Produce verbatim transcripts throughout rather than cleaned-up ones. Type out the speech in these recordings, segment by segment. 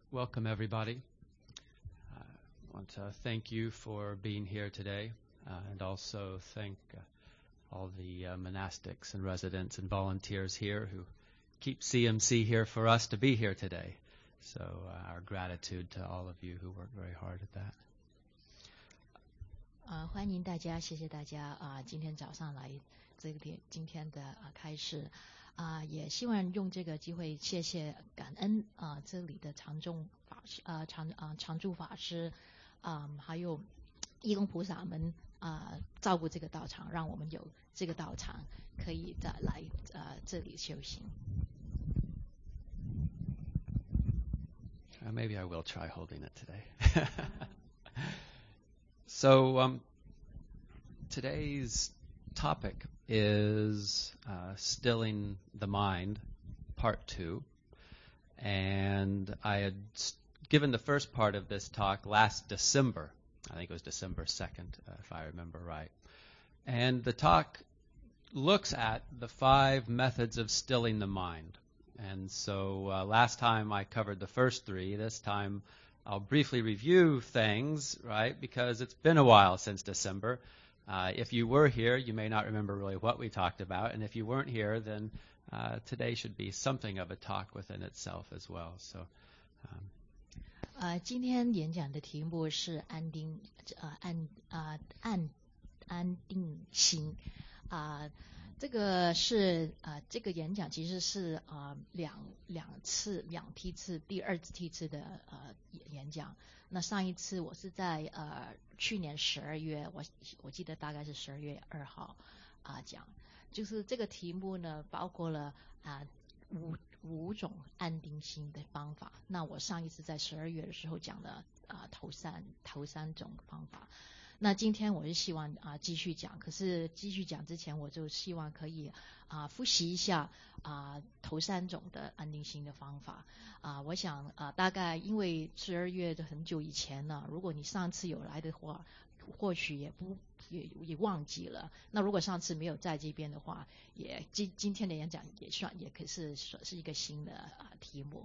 Welcome, everybody. I want to thank you for being here today, uh, and also thank uh, all the uh, monastics and residents and volunteers here who keep C M C here for us to be here today. So uh, our gratitude to all of you who work very hard at that. 啊、呃，欢迎大家，谢谢大家啊、呃！今天早上来这个点，今天的啊、呃、开始啊、呃，也希望用这个机会谢谢感恩啊、呃、这里的常住法师啊、呃、常啊、呃、常住法师啊、呃，还有义工菩萨们啊、呃、照顾这个道场，让我们有这个道场可以再来呃这里修行。 Uh, maybe I will try holding it today. So um, today's topic is uh, Stilling the Mind, Part two. And I had given the first part of this talk last December. I think it was December second, uh, if I remember right. And the talk looks at the five methods of stilling the mind. And so uh, last time I covered the first three. This time I'll briefly review things, right, because it's been a while since December. Uh, if you were here, you may not remember really what we talked about. And if you weren't here, then uh, today should be something of a talk within itself as well. So, um, 呃，今天演讲的题目是安定，呃，安啊、呃、安安定心啊、呃，这个是呃，这个演讲其实是呃两两次两梯次，第二梯次的呃演讲。那上一次我是在呃去年十二月，我我记得大概是十二月二号啊、呃、讲，就是这个题目呢包括了啊、呃、五五种安定心的方法。那我上一次在十二月的时候讲了啊、呃、头三头三种方法。那今天我是希望啊、呃、继续讲，可是继续讲之前，我就希望可以啊、呃、复习一下啊、呃、头三种的安定心的方法啊、呃。我想啊、呃、大概因为十二月的很久以前了，如果你上次有来的话，或许也不也也忘记了。那如果上次没有在这边的话，也今今天的演讲也算也可是是一个新的啊、呃、题目。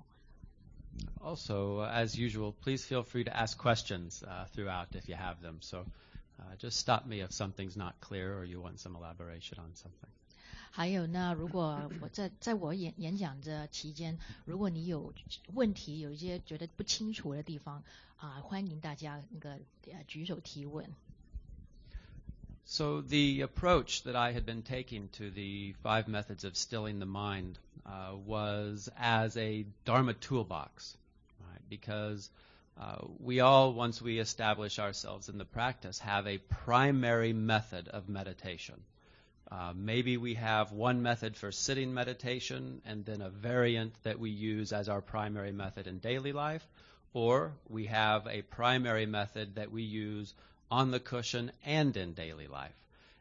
Also, uh, as usual, please feel free to ask questions uh, throughout if you have them. So uh, just stop me if something's not clear or you want some elaboration on something. 还有呢，如果我在在我演演讲的期间，如果你有问题，有一些觉得不清楚的地方啊、呃，欢迎大家那个呃举手提问。 So the approach that I had been taking to the five methods of stilling the mind uh, was as a Dharma toolbox, right? Because uh, we all, once we establish ourselves in the practice, have a primary method of meditation. Uh, maybe we have one method for sitting meditation and then a variant that we use as our primary method in daily life, or we have a primary method that we use on the cushion and in daily life.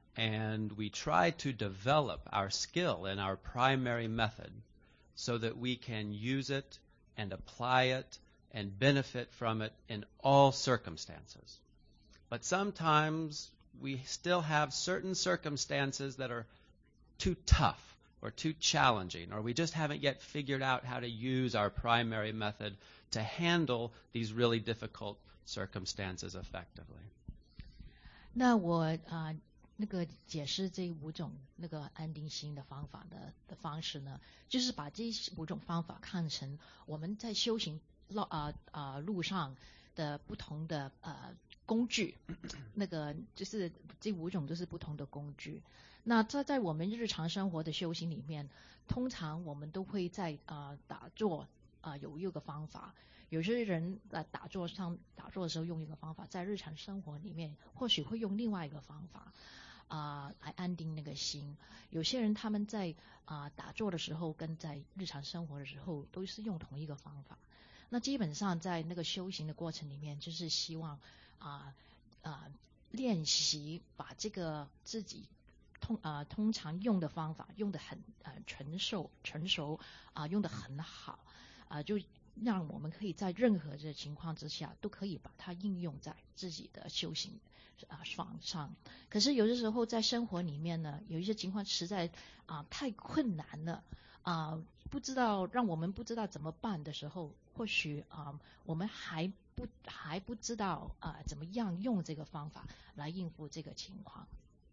And we try to develop our skill in our primary method so that we can use it and apply it and benefit from it in all circumstances. But sometimes we still have certain circumstances that are too tough or too challenging, or we just haven't yet figured out how to use our primary method to handle these really difficult circumstances effectively. 那我啊、呃、那个解释这五种那个安定心的方法的的方式呢，就是把这五种方法看成我们在修行路啊啊路上的不同的呃工具，那个就是这五种都是不同的工具。那在在我们日常生活的修行里面，通常我们都会在啊、呃、打坐啊、呃、有一个方法。有些人在打坐上打坐的时候用一个方法，在日常生活里面或许会用另外一个方法啊、呃、来安定那个心。有些人他们在啊、呃、打坐的时候跟在日常生活的时候都是用同一个方法。那基本上在那个修行的过程里面，就是希望啊啊、呃呃、练习把这个自己通啊、呃、通常用的方法用得很呃成熟成熟啊、呃、用得很好啊、呃、就让我们可以在任何的情况之下都可以把它应用在自己的修行啊方上。可是有的时候在生活里面呢，有一些情况实在啊太困难了啊， 不知道，让我们不知道怎么办的时候，或许啊、呃，我们还不还不知道啊、呃，怎么样用这个方法来应付这个情况。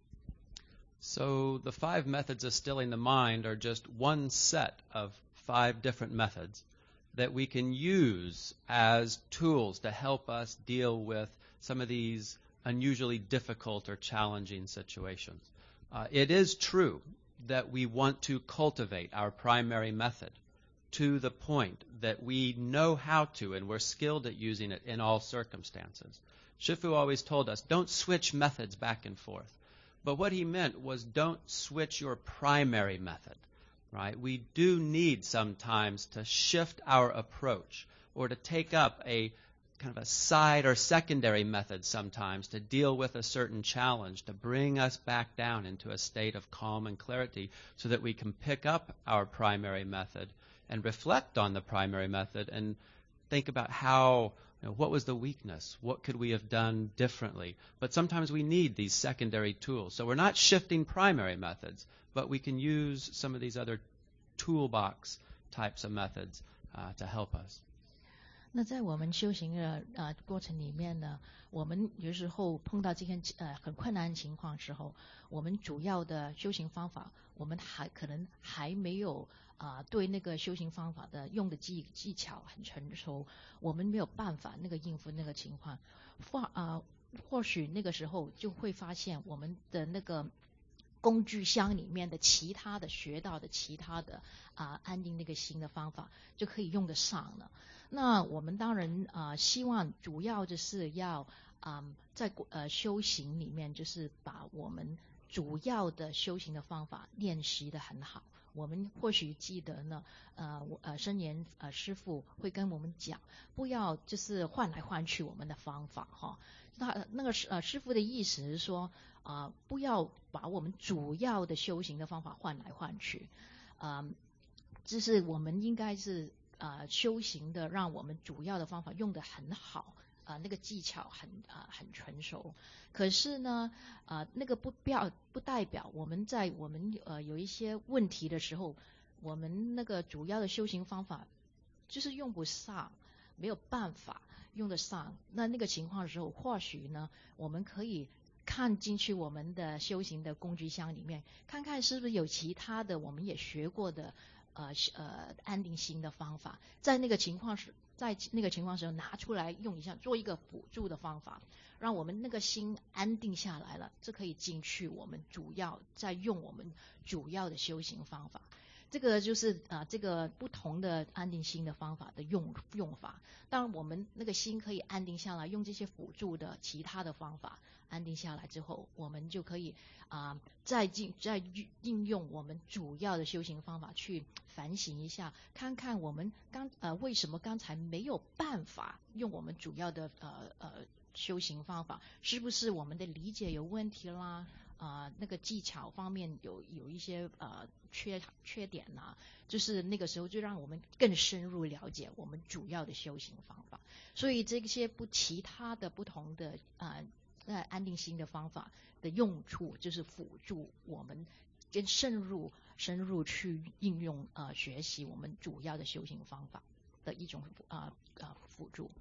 So the five methods of stilling the mind are just one set of five different methods that we can use as tools to help us deal with some of these unusually difficult or challenging situations. Uh, it is true that we want to cultivate our primary method to the point that we know how to and we're skilled at using it in all circumstances. Shifu always told us, don't switch methods back and forth. But what he meant was don't switch your primary method, right? We do need sometimes to shift our approach or to take up a kind of a side or secondary method sometimes to deal with a certain challenge, to bring us back down into a state of calm and clarity so that we can pick up our primary method and reflect on the primary method and think about how, you know, what was the weakness? What could we have done differently? But sometimes we need these secondary tools. So we're not shifting primary methods, but we can use some of these other toolbox types of methods uh, to help us. 那在我们修行的呃过程里面呢，我们有时候碰到这些呃很困难的情况时候，我们主要的修行方法，我们还可能还没有啊、呃、对那个修行方法的用的技技巧很成熟，我们没有办法那个应付那个情况，或啊、呃、或许那个时候就会发现我们的那个工具箱里面的其他的学到的其他的啊、呃、安定那个心的方法就可以用得上了。那我们当然啊、呃、希望主要就是要啊、呃、在呃修行里面就是把我们主要的修行的方法练习得很好。我们或许记得呢，呃呃圣严呃师父会跟我们讲，不要就是换来换去我们的方法哈。那那个呃师父的意思是说啊、呃，不要把我们主要的修行的方法换来换去，啊、呃，就是我们应该是呃修行的，让我们主要的方法用得很好。啊、呃，那个技巧很啊、呃、很成熟，可是呢，啊、呃、那个不表不代表我们在我们呃有一些问题的时候，我们那个主要的修行方法就是用不上，没有办法用得上。那那个情况的时候，或许呢，我们可以看进去我们的修行的工具箱里面，看看是不是有其他的我们也学过的呃呃安定心的方法，在那个情况是。在那个情况时拿出来用一下，做一个辅助的方法，让我们那个心安定下来了，这可以进去我们主要再用我们主要的修行方法。这个就是啊、呃，这个不同的安定心的方法的用用法。当然，我们那个心可以安定下来，用这些辅助的其他的方法安定下来之后，我们就可以啊、呃、再进再应用我们主要的修行方法去反省一下，看看我们刚呃为什么刚才没有办法用我们主要的呃呃修行方法，是不是我们的理解有问题啦？啊、呃，那个技巧方面有有一些呃缺缺点呐、啊，就是那个时候就让我们更深入了解我们主要的修行方法。所以这些不其他的不同的啊呃安定心的方法的用处，就是辅助我们更深入深入去应用呃学习我们主要的修行方法的一种啊啊、呃、辅助。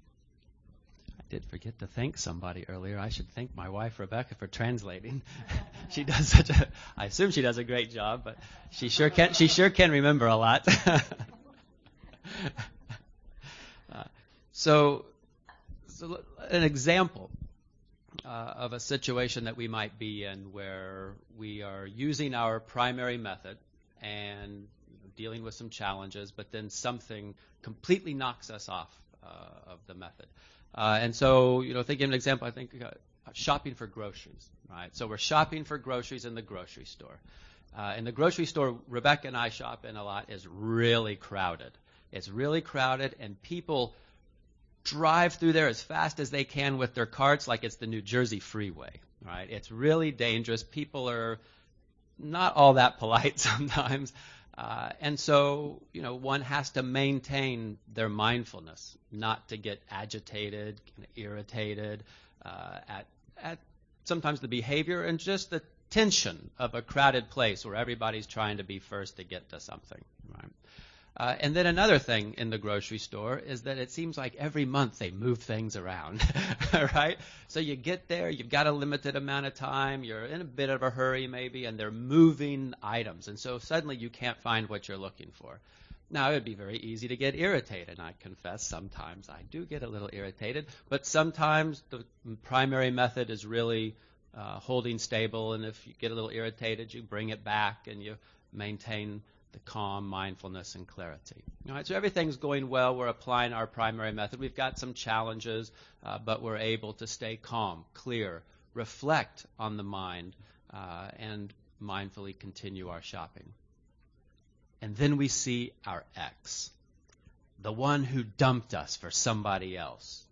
I did forget to thank somebody earlier. I should thank my wife, Rebecca, for translating. She does such a, I assume she does a great job, but she sure can, she sure can remember a lot. uh, so, so, an example uh, of a situation that we might be in where we are using our primary method and dealing with some challenges, but then something completely knocks us off uh, of the method. Uh, and so, you know, thinking of an example, I think uh, shopping for groceries, right? So we're shopping for groceries in the grocery store. Uh, in the grocery store, Rebecca and I shop in a lot, is really crowded. It's really crowded, and people drive through there as fast as they can with their carts like it's the New Jersey freeway, right? It's really dangerous. People are not all that polite sometimes. Uh, and so, you know, one has to maintain their mindfulness, not to get agitated, irritated uh, at, at sometimes the behavior and just the tension of a crowded place where everybody's trying to be first to get to something, right? Uh, and then another thing in the grocery store is that it seems like every month they move things around, right? So you get there, you've got a limited amount of time, you're in a bit of a hurry maybe, and they're moving items. And so suddenly you can't find what you're looking for. Now, it would be very easy to get irritated. I confess sometimes I do get a little irritated, but sometimes the primary method is really uh, holding stable, and if you get a little irritated, you bring it back and you maintain the calm, mindfulness, and clarity. All right, so everything's going well. We're applying our primary method. We've got some challenges, uh, but we're able to stay calm, clear, reflect on the mind, uh, and mindfully continue our shopping. And then we see our ex, the one who dumped us for somebody else,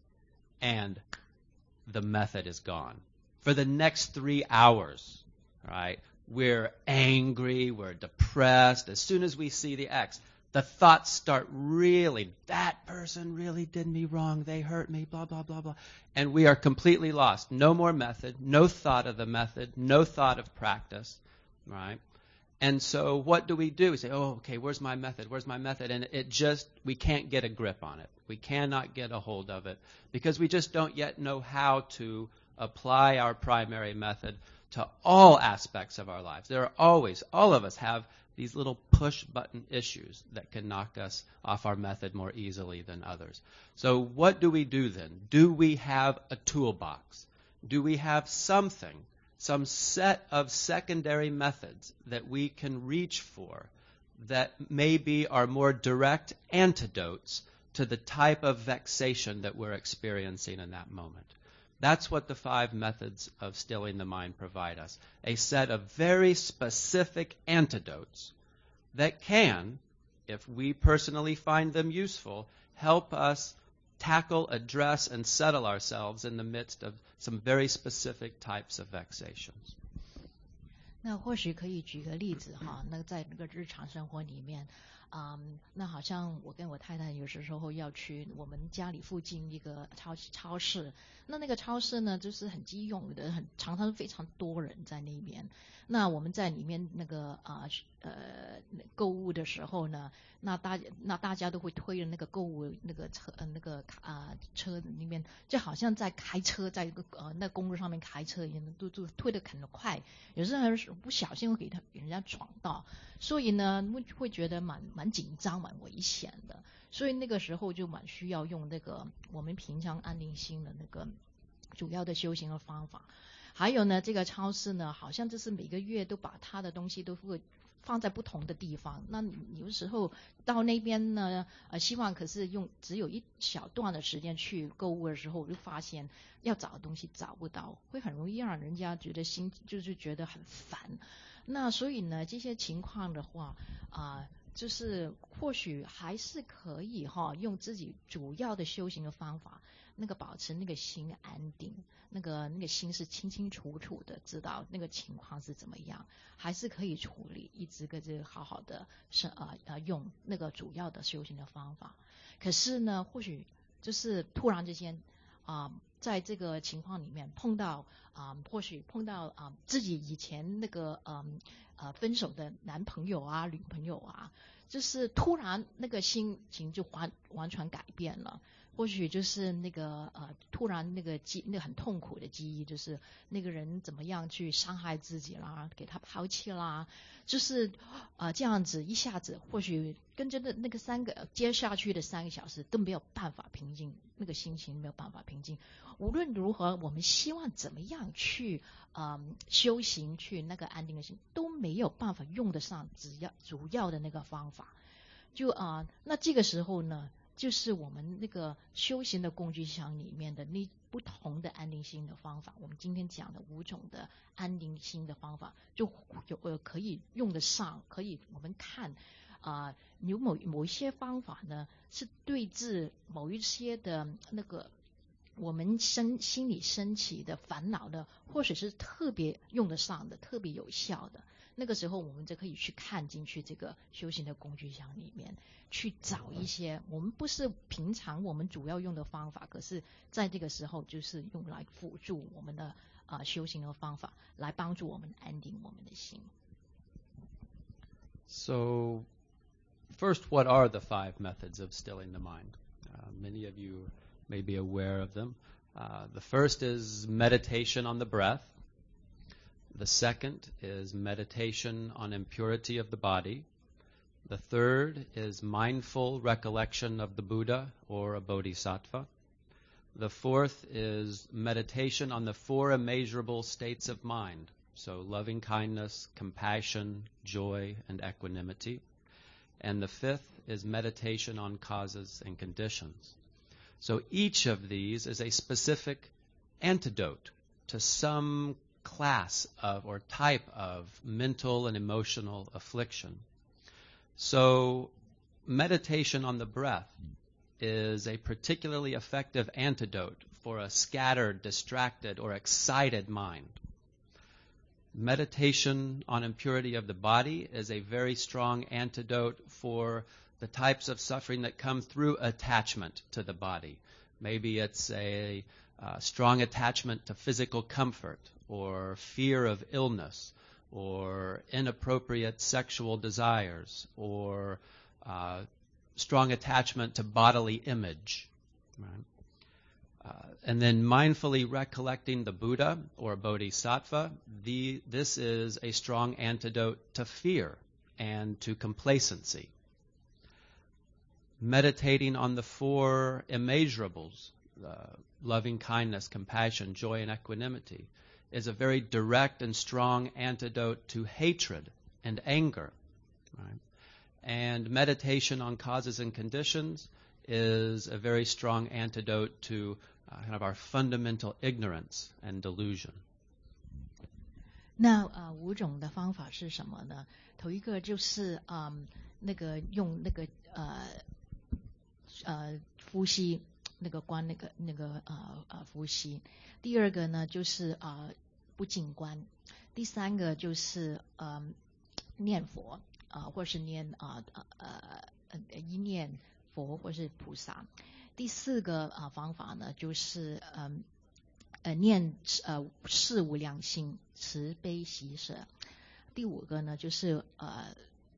and the method is gone. For the next three hours, all right, we're angry, we're depressed. As soon as we see the ex, the thoughts start really, that person really did me wrong, they hurt me, blah, blah, blah, blah. And we are completely lost. No more method, no thought of the method, no thought of practice, right? And so what do we do? We say, oh, okay, where's my method? Where's my method? And it just, we can't get a grip on it. We cannot get a hold of it because we just don't yet know how to apply our primary method to all aspects of our lives. There are always, all of us have these little push-button issues that can knock us off our method more easily than others. So what do we do then? Do we have a toolbox? Do we have something, some set of secondary methods that we can reach for that maybe are more direct antidotes to the type of vexation that we're experiencing in that moment? That's what the five methods of stilling the mind provide us, a set of very specific antidotes that can, if we personally find them useful, help us tackle, address, and settle ourselves in the midst of some very specific types of vexations. 那或许可以举个例子哈，那在那个日常生活里面，嗯，那好像我跟我太太有时候要去我们家里附近一个超超市，那那个超市呢就是很激涌的，很常常非常多人在那边。那我们在里面那个啊 呃, 呃购物的时候呢，那大那大家都会推着那个购物那个车呃那个啊、呃、车里面，就好像在开车，在一个呃那公路上面开车一样，都都推得很快，有时候不小心会给他给人家闯到，所以呢会会觉得蛮蛮紧张、蛮危险的，所以那个时候就蛮需要用那个我们平常安定心的那个主要的修行的方法。还有呢，这个超市呢，好像就是每个月都把他的东西都会放在不同的地方。那有时候到那边呢，呃，希望可是用只有一小段的时间去购物的时候，我就发现要找的东西找不到，会很容易让人家觉得心就是觉得很烦。那所以呢，这些情况的话啊、呃，就是或许还是可以哈，用自己主要的修行的方法，那个保持那个心安定。那个那个心是清清楚楚的知道那个情况是怎么样，还是可以处理，一直跟这好好的是呃呃用那个主要的修行的方法。可是呢，或许就是突然之间啊、呃，在这个情况里面碰到啊、呃，或许碰到啊、呃、自己以前那个嗯 呃, 呃分手的男朋友啊、女朋友啊，就是突然那个心情就完完全改变了。或许就是那个呃，突然那个记那个很痛苦的记忆，就是那个人怎么样去伤害自己啦，给他抛弃啦，就是呃这样子一下子，或许跟着的那个三个接下去的三个小时都没有办法平静，那个心情没有办法平静。无论如何，我们希望怎么样去呃修行，去那个安定的心，都没有办法用得上只要主要的那个方法。就啊、呃，那这个时候呢？就是我们那个修行的工具箱里面的那不同的安定心的方法，我们今天讲的五种的安定心的方法，就有呃可以用得上，可以我们看啊、呃，有某某一些方法呢是对治某一些的那个我们生心里升起的烦恼的，或者是特别用得上的、特别有效的。那个时候我们就可以去看进去这个修行的工具箱里面，去找一些我们不是平常我们主要用的方法，可是在这个时候就是用来辅助我们的啊、呃、修行的方法，来帮助我们安定我们的心。 So first, what are the five methods of stilling the mind? Uh, many of you may be aware of them. Uh, the first is meditation on the breath. The second is meditation on impurity of the body. The third is mindful recollection of the Buddha or a bodhisattva. The fourth is meditation on the four immeasurable states of mind, so loving kindness, compassion, joy, and equanimity. And the fifth is meditation on causes and conditions. So each of these is a specific antidote to some class of or type of mental and emotional affliction. So meditation on the breath is a particularly effective antidote for a scattered, distracted, or excited mind. Meditation on impurity of the body is a very strong antidote for the types of suffering that come through attachment to the body. Maybe it's a uh, strong attachment to physical comfort, or fear of illness, or inappropriate sexual desires, or uh, strong attachment to bodily image. Right? Uh, and then mindfully recollecting the Buddha or Bodhisattva, the, this is a strong antidote to fear and to complacency. Meditating on the four immeasurables, uh, loving kindness, compassion, joy, and equanimity, is a very direct and strong antidote to hatred and anger. Right? And meditation on causes and conditions is a very strong antidote to uh, kind of our fundamental ignorance and delusion. 那呃五种的方法是什么呢？头一个就是嗯那个用那个呃呃呼吸，那个观那个那个呃呃呼吸。第二个呢就是呃不净观。第三个就是呃念佛啊、呃，或是念啊呃呃呃一念佛或是菩萨。第四个啊、呃、方法呢就是嗯。呃，念呃事无量心，慈悲喜舍。第五个呢，就是呃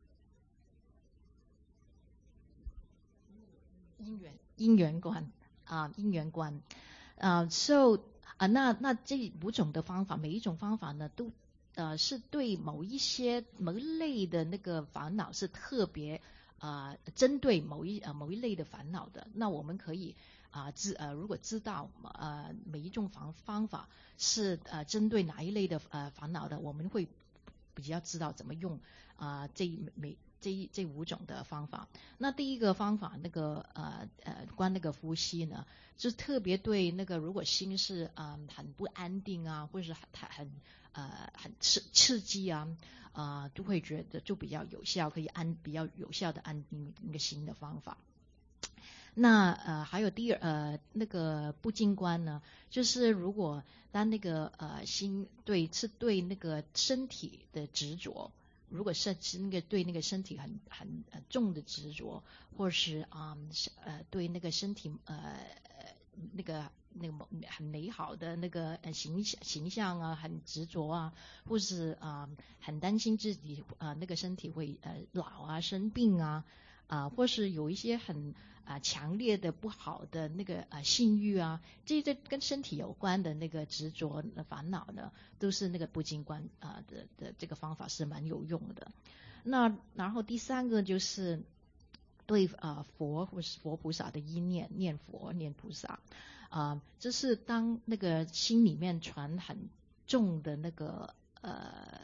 因缘因缘观啊，因缘观啊 ，so 啊，那那这五种的方法，每一种方法呢，都呃是对某一些某一类的那个烦恼是特别啊、呃，针对某一呃某一类的烦恼的。那我们可以。啊，知呃，如果知道呃每一种方方法是呃针对哪一类的呃烦恼的，我们会比较知道怎么用啊、呃、这每这一这五种的方法。那第一个方法那个呃呃关那个呼吸呢，就特别对那个如果心是嗯、呃、很不安定啊，或者是很很呃很刺刺激啊啊、呃，都会觉得就比较有效，可以安比较有效的安定那个心的方法。那呃还有第二呃那个不净观呢，就是如果当那个呃心对是对那个身体的执着，如果是是那个对那个身体很很呃重的执着，或是啊、嗯、呃对那个身体呃那个那个很美好的那个呃形象形象啊很执着啊，或是啊、呃、很担心自己啊、呃、那个身体会呃老啊生病啊啊、呃、或是有一些很啊、呃，强烈的不好的那个啊、呃、性欲啊，这些跟身体有关的那个执着、烦恼呢，都是那个不净观啊、呃、的的这个方法是蛮有用的。那然后第三个就是对啊、呃、佛或是佛菩萨的依念，念佛念菩萨啊、呃，这是当那个心里面传很重的那个呃。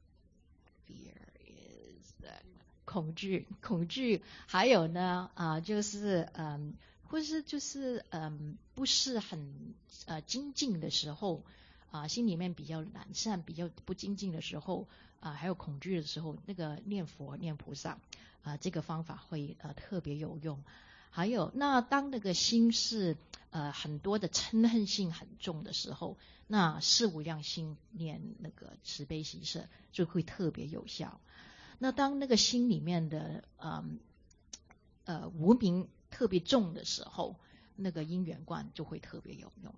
恐惧，恐惧，还有呢，啊、呃，就是嗯，或是就是嗯，不是很呃精进的时候，啊、呃，心里面比较懒散，比较不精进的时候，啊、呃，还有恐惧的时候，那个念佛念菩萨，啊、呃，这个方法会呃特别有用。还有，那当那个心是呃很多的嗔恨性很重的时候，那事无量心念那个慈悲喜舍就会特别有效。那当那个心里面的嗯呃无明特别重的时候，那个因缘观就会特别有用。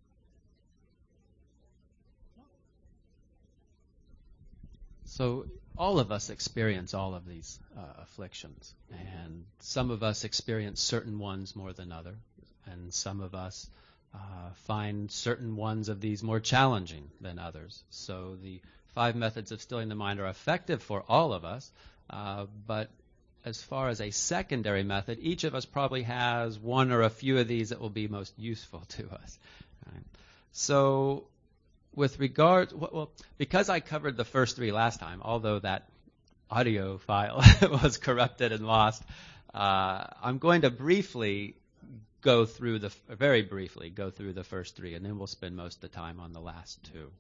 So all of us experience all of these uh, afflictions, and some of us experience certain ones more than others, and some of us uh, find certain ones of these more challenging than others. So the five methods of stilling the mind are effective for all of us, uh, but as far as a secondary method, each of us probably has one or a few of these that will be most useful to us. Right? So with regard, well, because I covered the first three last time, although that audio file was corrupted and lost, uh, I'm going to briefly go through the, very briefly, go through the first three, and then we'll spend most of the time on the last two.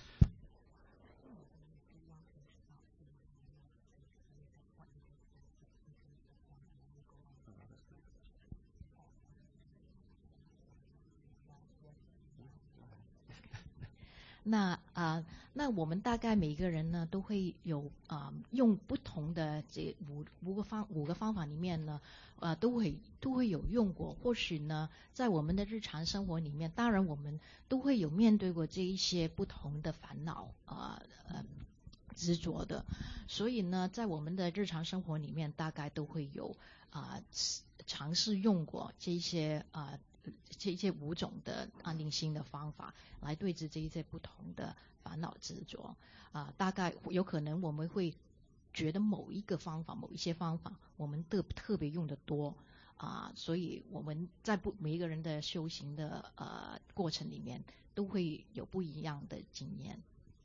那啊、呃，那我们大概每个人呢都会有啊、呃，用不同的这五五个方五个方法里面呢，呃，都会都会有用过。或许呢，在我们的日常生活里面，当然我们都会有面对过这一些不同的烦恼啊呃执着的，所以呢，在我们的日常生活里面，大概都会有啊、呃、尝试用过这些啊。呃这些五种的安定心的方法来对治这一些不同的烦恼执着啊、呃，大概有可能我们会觉得某一个方法、某一些方法我们特特别用的多啊、呃，所以我们在不每一个人的修行的呃过程里面都会有不一样的经验。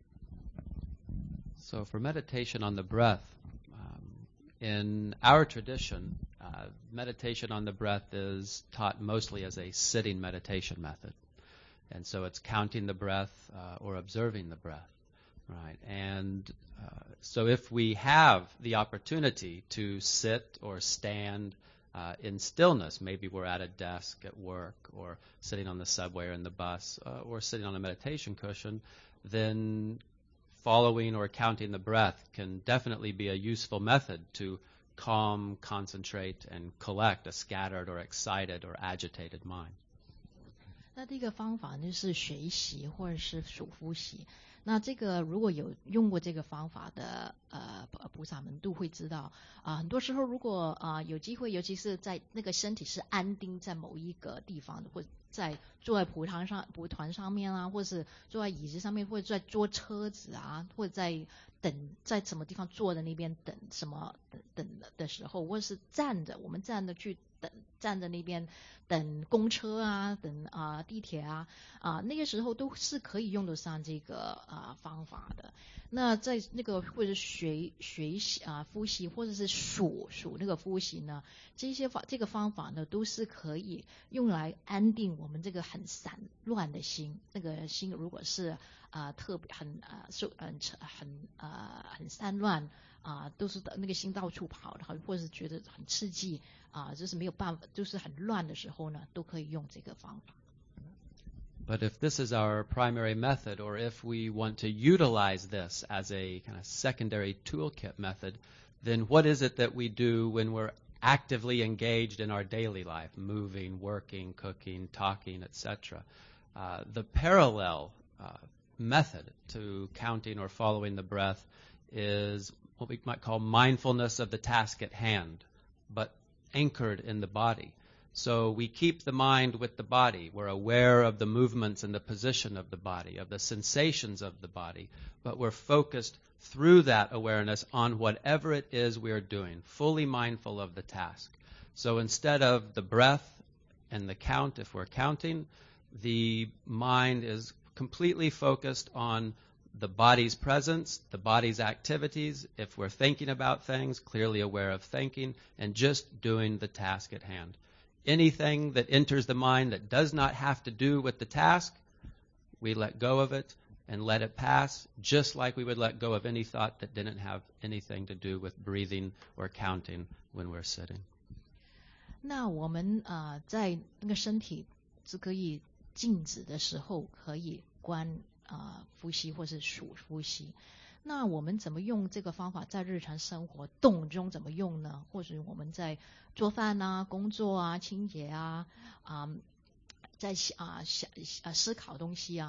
So for meditation on the breath, um, in our tradition, Uh, meditation on the breath is taught mostly as a sitting meditation method. And so it's counting the breath uh, or observing the breath, right? And uh, so if we have the opportunity to sit or stand uh, in stillness, maybe we're at a desk at work or sitting on the subway or in the bus uh, or sitting on a meditation cushion, then following or counting the breath can definitely be a useful method to calm, concentrate, and collect a scattered or excited or agitated mind. 那第一个方法就是学习或者是数呼吸。那这个如果有用过这个方法的呃菩萨们都会知道啊、呃，很多时候如果啊、呃、有机会，尤其是在那个身体是安定在某一个地方，或在坐在蒲团上蒲团上面啊，或是坐在椅子上面，或者在坐车子啊，或者在等在什么地方坐的那边等什么等等的时候，或者是站着，我们站着去等站在那边等公车啊，等啊、呃、地铁啊啊、呃、那个时候都是可以用得上这个啊、呃、方法的。那在那个或者学学习啊、呃、呼吸，或者是数数那个呼吸呢，这些方这个方法呢都是可以用来安定我们这个很散乱的心。那个心如果是啊、呃、特别很啊受很很啊很散乱啊、呃，都是那个心到处跑的，或者是觉得很刺激啊、呃，就是没有办法，就是很乱的时候呢，都可以用这个方法。 But if this is our primary method, or if we want to utilize this as a kind of secondary toolkit method, then what is it that we do when we're actively engaged in our daily life, moving, working, cooking, talking, et cetera? Uh, the parallel uh, method to counting or following the breath is what we might call mindfulness of the task at hand, but anchored in the body. So we keep the mind with the body. We're aware of the movements and the position of the body, of the sensations of the body, but we're focused through that awareness on whatever it is we are doing, fully mindful of the task. So instead of the breath and the count, if we're counting, the mind is completely focused on the body's presence, the body's activities, if we're thinking about things, clearly aware of thinking, and just doing the task at hand. Anything that enters the mind that does not have to do with the task, we let go of it and let it pass, just like we would let go of any thought that didn't have anything to do with breathing or counting when we're sitting. 那我们啊、呃，在那个身体是可以静止的时候，可以观啊、呃、呼吸或是数呼吸。那我们怎么用这个方法在日常生活动中怎么用呢？或者我们在做饭啊、工作啊、清洁啊、啊、呃、在啊想啊思考东西啊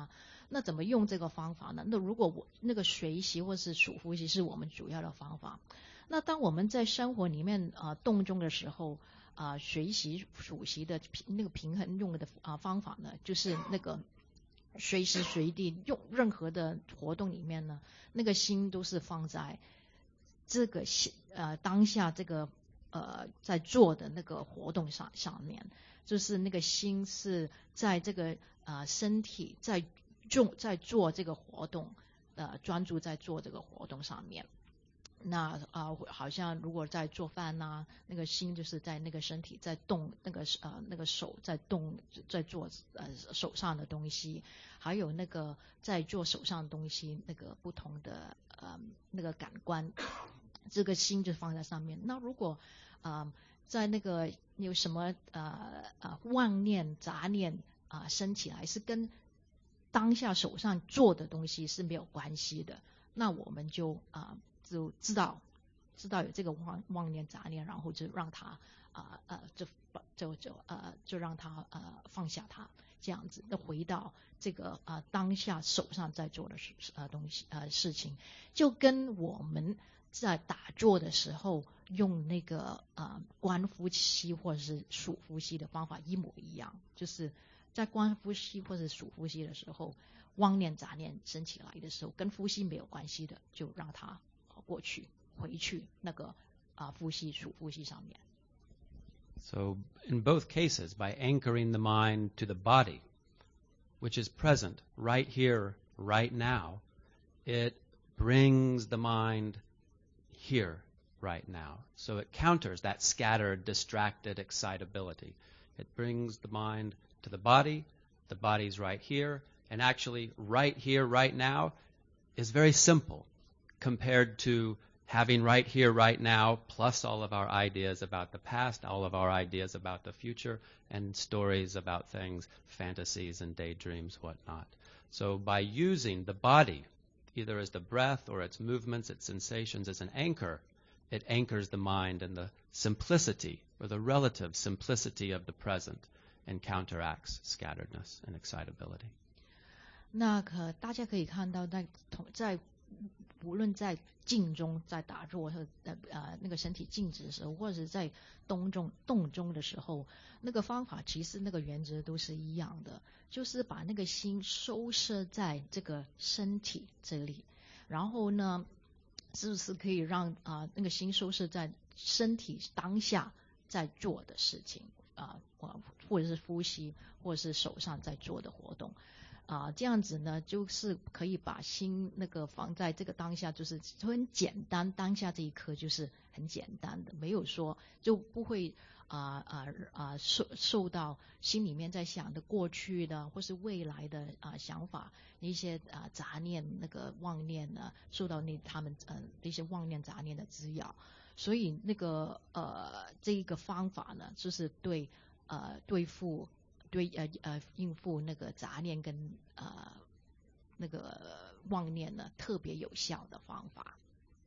那怎么用这个方法呢？那如果我那个随息或是数呼吸是我们主要的方法，那当我们在生活里面啊、呃、动中的时候啊、呃，随息数息的那个平衡用的啊、呃、方法呢，就是那个随时随地用任何的活动里面呢，那个心都是放在这个呃当下这个呃在做的那个活动上上面，就是那个心是在这个呃身体在做在做这个活动，呃专注在做这个活动上面。那啊、呃，好像如果在做饭呐、啊，那个心就是在那个身体在动，那个呃那个手在动，在做呃手上的东西，还有那个在做手上的东西，那个不同的呃那个感官，这个心就放在上面。那如果啊、呃、在那个有什么呃呃妄念杂念啊、呃、升起来，是跟当下手上做的东西是没有关系的，那我们就啊。呃就知道知道有这个妄妄念杂念，然后就让他啊呃就就就呃就让他呃放下他，这样子，那回到这个啊、呃、当下手上在做的事呃东西呃事情，就跟我们在打坐的时候用那个啊、呃、观呼吸或者是数呼吸的方法一模一样，就是在观呼吸或者数呼吸的时候，妄念杂念升起来的时候，跟呼吸没有关系的，就让它过去回去那个啊、呃、呼吸数呼吸上面。 So in both cases, by anchoring the mind to the body, which is present right here, right now, it brings the mind here, right now. So it counters that scattered, distracted excitability. It brings the mind to the body, the body's right here, and actually right here, right now is very simple compared to having right here, right now, plus all of our ideas about the past, all of our ideas about the future, and stories about things, fantasies and daydreams, whatnot. So by using the body, either as the breath or its movements, its sensations, as an anchor, it anchors the mind in the simplicity or the relative simplicity of the present and counteracts scatteredness and excitability. 那可大家可以看到在在无论在静中在打坐和呃呃那个身体静止的时候，或者是在动中动中的时候，那个方法其实那个原则都是一样的，就是把那个心收摄在这个身体这里，然后呢，是不是可以让啊、呃、那个心收摄在身体当下在做的事情啊、呃，或者是呼吸，或者是手上在做的活动。啊、呃，这样子呢，就是可以把心那个放在这个当下，就是很简单，当下这一刻就是很简单的，没有说就不会啊啊啊受受到心里面在想的过去的或是未来的啊、呃、想法那些啊、呃、杂念那个妄念呢，受到那他们呃那些妄念杂念的滋扰，所以那个呃这一个方法呢，就是对呃对付。对呃呃应付那个杂念跟呃那个妄念呢特别有效的方法。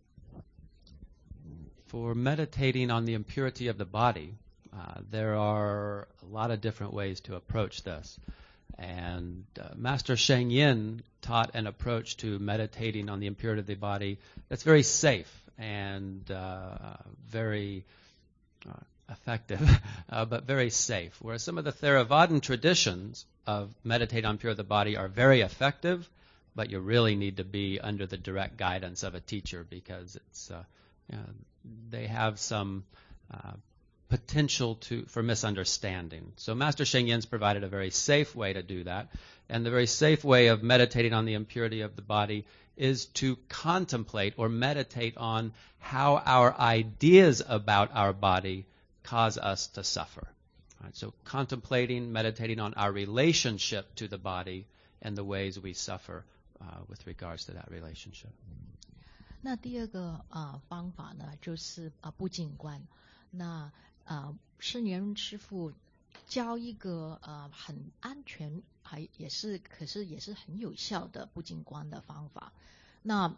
For meditating on the impurity of the body, uh, there are a lot of different ways to approach this. And uh, Master Sheng Yin taught an approach to meditating on the impurity of the body that's very safe and uh, very uh, effective, uh, but very safe. Whereas some of the Theravadan traditions of meditating on pure of the body are very effective, but you really need to be under the direct guidance of a teacher because it's uh, you know, they have some uh, potential to for misunderstanding. So Master Sheng Yin's provided a very safe way to do that, and the very safe way of meditating on the impurity of the body is to contemplate or meditate on how our ideas about our body cause us to suffer. Right, so contemplating, meditating on our relationship to the body and the ways we suffer uh, with regards to that relationship. 那第二个啊、呃、方法呢，就是啊、呃、不净观。那啊圣严师父教一个呃很安全，还也是可是也是很有效的不净观的方法。那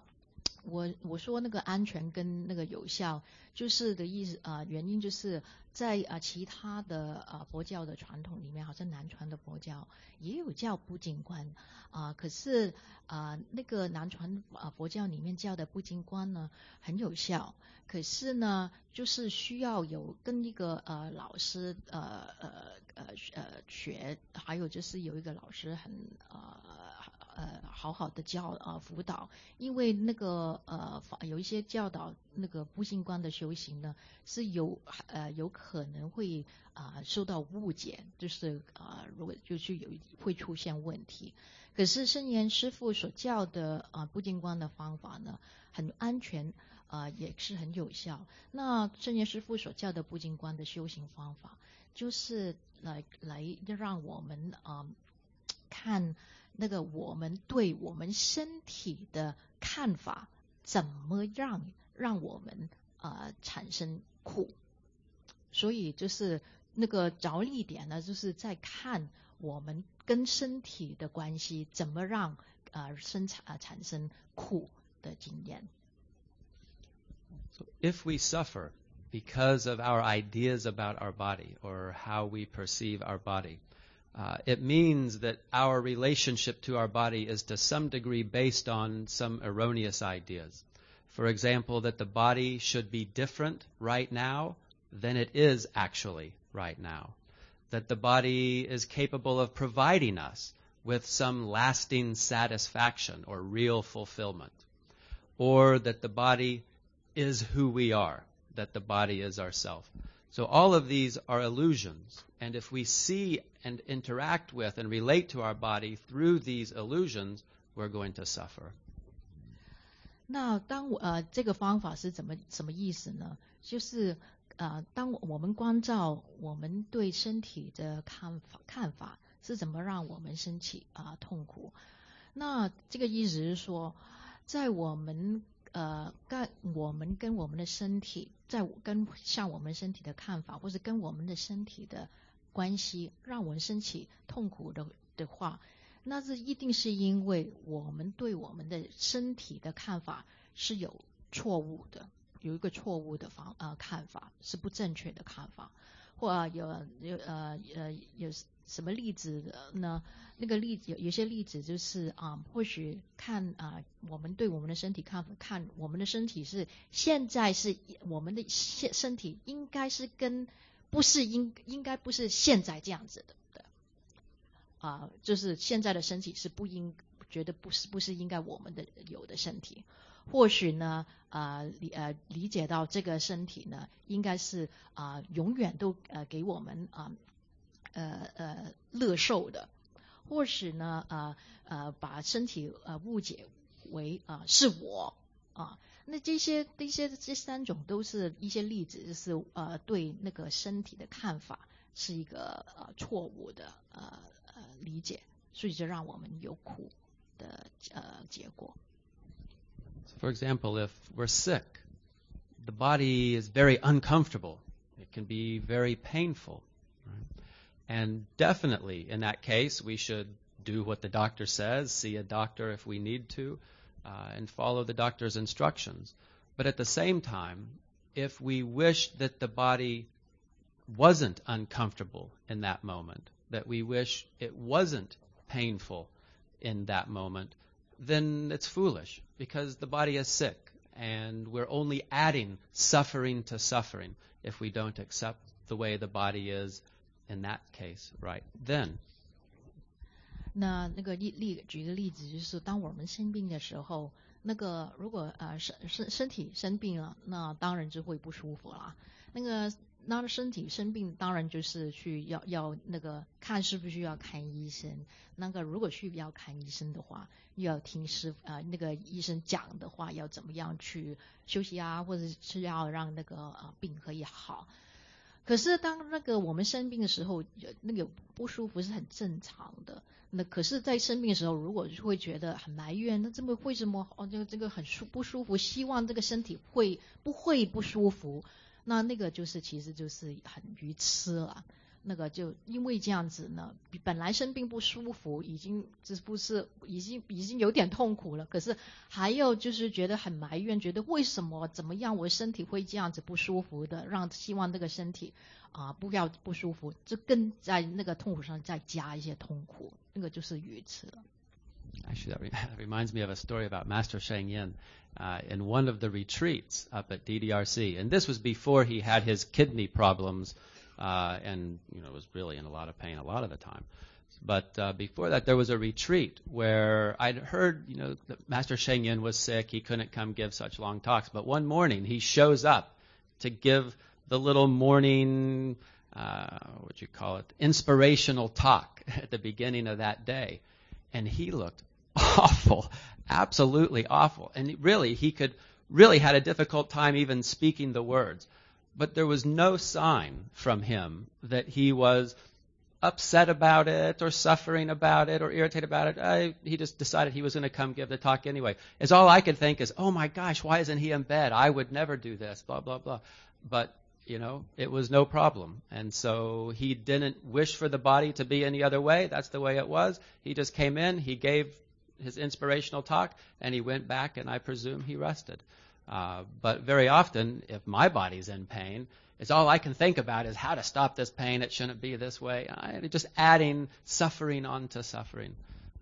我我说那个安全跟那个有效，就是的意思啊、呃，原因就是在啊、呃、其他的啊、呃、佛教的传统里面，好像南传的佛教也有叫不净观啊、呃，可是啊、呃、那个南传啊、呃、佛教里面叫的不净观呢很有效，可是呢就是需要有跟一个呃老师呃呃呃呃学，还有就是有一个老师很呃。呃，好好的教呃辅导，因为那个呃有一些教导那个不净观的修行呢，是有呃有可能会啊、呃、受到误解，就是啊、呃、如果就是有会出现问题。可是圣严师父所教的啊、呃、不净观的方法呢，很安全啊、呃、也是很有效。那圣严师父所教的不净观的修行方法，就是来来让我们啊、呃、看。那个我们对我们身体的看法，怎么让让我们呃产生苦？所以就是那个着力点呢，就是在看我们跟身体的关系，怎么让呃生产呃产生苦的经验。 So if we suffer because of our ideas about our body or how we perceive our body, Uh, it means that our relationship to our body is to some degree based on some erroneous ideas. For example, that the body should be different right now than it is actually right now. That the body is capable of providing us with some lasting satisfaction or real fulfillment. Or that the body is who we are, that the body is ourself. So all of these are illusions, and if we see and interact with and relate to our body through these illusions, we're going to suffer. 那当我呃这个方法是怎么什么意思呢？就是呃当我们关照我们对身体的看法看法是怎么让我们升起啊、呃、痛苦？那这个意思是说，在我们呃，跟我们跟我们的身体，在跟像我们身体的看法，或者跟我们的身体的关系，让我们升起痛苦的的话，那是一定是因为我们对我们的身体的看法是有错误的，有一个错误的方呃看法，是不正确的看法，或有有呃呃有什么例子呢？那个例子有有些例子就是啊、呃，或许看啊、呃，我们对我们的身体看法，看我们的身体是现在是我们的现身体应该是跟不是应应该不是现在这样子的的啊、呃，就是现在的身体是不应觉得不是不是应该我们的有的身体，或许呢啊、呃、理呃理解到这个身体呢应该是啊、呃、永远都呃给我们啊。呃呃呃乐受的，或是呢呃呃把身体呃误解为啊、呃、是我啊，那这些这些这三种都是一些例子，就是呃对那个身体的看法是一个呃错误的呃呃理解，所以就让我们有苦的呃结果。 For example, if we're sick, the body is very uncomfortable. It can be very painful. Right? And definitely, in that case, we should do what the doctor says, see a doctor if we need to, uh, and follow the doctor's instructions. But at the same time, if we wish that the body wasn't uncomfortable in that moment, that we wish it wasn't painful in that moment, then it's foolish, because the body is sick, and we're only adding suffering to suffering if we don't accept the way the body is in that case, right then. 那那个例例举个例子，就是当我们生病的时候，那个如果呃身身身体生病了，那当然就会不舒服啦。那个那身体生病，当然就是去要要那个看是不是需要看医生。那个如果需要看医生的话，要听师啊、呃、那个医生讲的话，要怎么样去休息啊，或者是要让那个呃病可以好。可是当那个我们生病的时候，那个不舒服是很正常的。那可是，在生病的时候，如果会觉得很埋怨，那这么为什么哦，这个这个很舒不舒服？希望这个身体会不会不舒服？那那个就是其实就是很愚痴了。 那个就因为这样子呢，本来生病不舒服，已经这不是已经已经有点痛苦了，可是还有就是觉得很埋怨，觉得为什么怎么样我身体会这样子不舒服的，让希望这个身体啊、呃、不要不舒服，就更在那个痛苦上再加一些痛苦，那个就是愚痴了。 Actually, that, re- that reminds me of a story about Master Sheng Yin uh, in one of the retreats up at D D R C. And this was before he had his kidney problems uh, and, you know, was really in a lot of pain a lot of the time. But uh, before that, there was a retreat where I'd heard, you know, that Master Sheng Yin was sick. He couldn't come give such long talks. But one morning, he shows up to give the little morning, uh, what you call it, inspirational talk at the beginning of that day. And he looked awful, absolutely awful. And really, he could really had a difficult time even speaking the words. But there was no sign from him that he was upset about it or suffering about it or irritated about it. I, he just decided he was going to come give the talk anyway. It's all I could think is, oh my gosh, why isn't he in bed? I would never do this, blah, blah, blah. But you know, it was no problem. And so he didn't wish for the body to be any other way. That's the way it was. He just came in, he gave his inspirational talk, and he went back, and I presume he rested. Uh, but very often, if my body's in pain, it's all I can think about is how to stop this pain. It shouldn't be this way. I, just adding suffering onto suffering.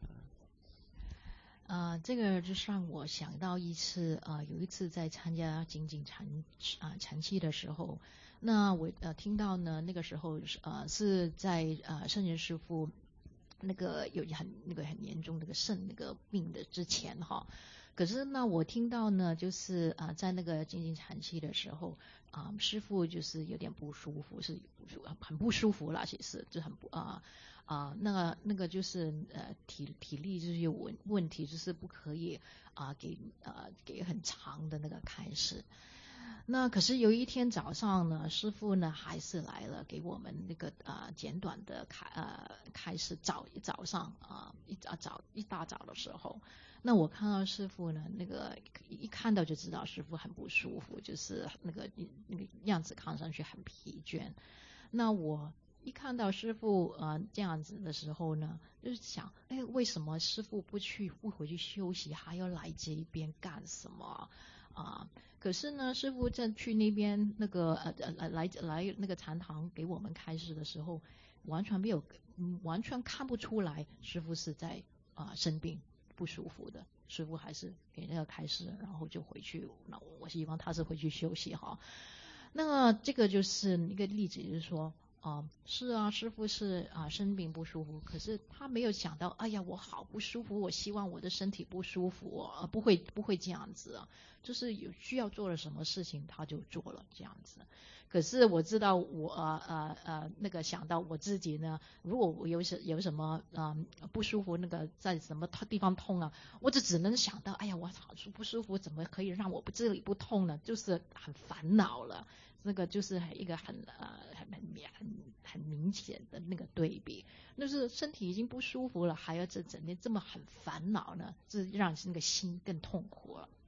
呃，这个就让我想到一次，呃，有一次在参加精进禅啊禅期的时候，那我呃听到呢，那个时候呃是在呃圣人师父那个有很那个很严重那个肾那个病的之前哈，可是呢我听到呢就是啊、呃、在那个精进禅期的时候啊、呃、师父就是有点不舒服，是很不舒服啦，其实就很不啊。呃啊、呃，那个那个就是呃体体力就是有问问题，就是不可以啊、呃、给呃给很长的那个开示。那可是有一天早上呢，师父呢还是来了，给我们那个呃简短的开呃开示。早早上啊、呃、一早早一大早的时候，那我看到师父呢，那个一看到就知道师父很不舒服，就是那个那个样子看上去很疲倦。那我一看到师父呃这样子的时候呢，就是想，哎，为什么师父不去不回去休息，还要来这一边干什么啊？可是呢，师父在去那边那个呃呃来来那个禅堂给我们开示的时候，完全没有，完全看不出来师父是在啊、呃、生病不舒服的。师父还是给那个开示，然后就回去。那我希望他是回去休息哈。那这个就是一个例子，就是说。啊、呃，是啊，师父是啊、呃、生病不舒服，可是他没有想到，哎呀，我好不舒服，我希望我的身体不舒服，呃，不会不会这样子啊，就是有需要做了什么事情，他就做了这样子。可是我知道我呃呃呃那个想到我自己呢，如果我有什有什么呃不舒服，那个在什么地方痛啊，我就只能想到，哎呀，我好不舒服，怎么可以让我这里不痛呢？就是很烦恼了。那个就是一个很呃很很很很明显的那个对比，就是身体已经不舒服了，还要这整天这么很烦恼呢，这让那个心更痛苦了。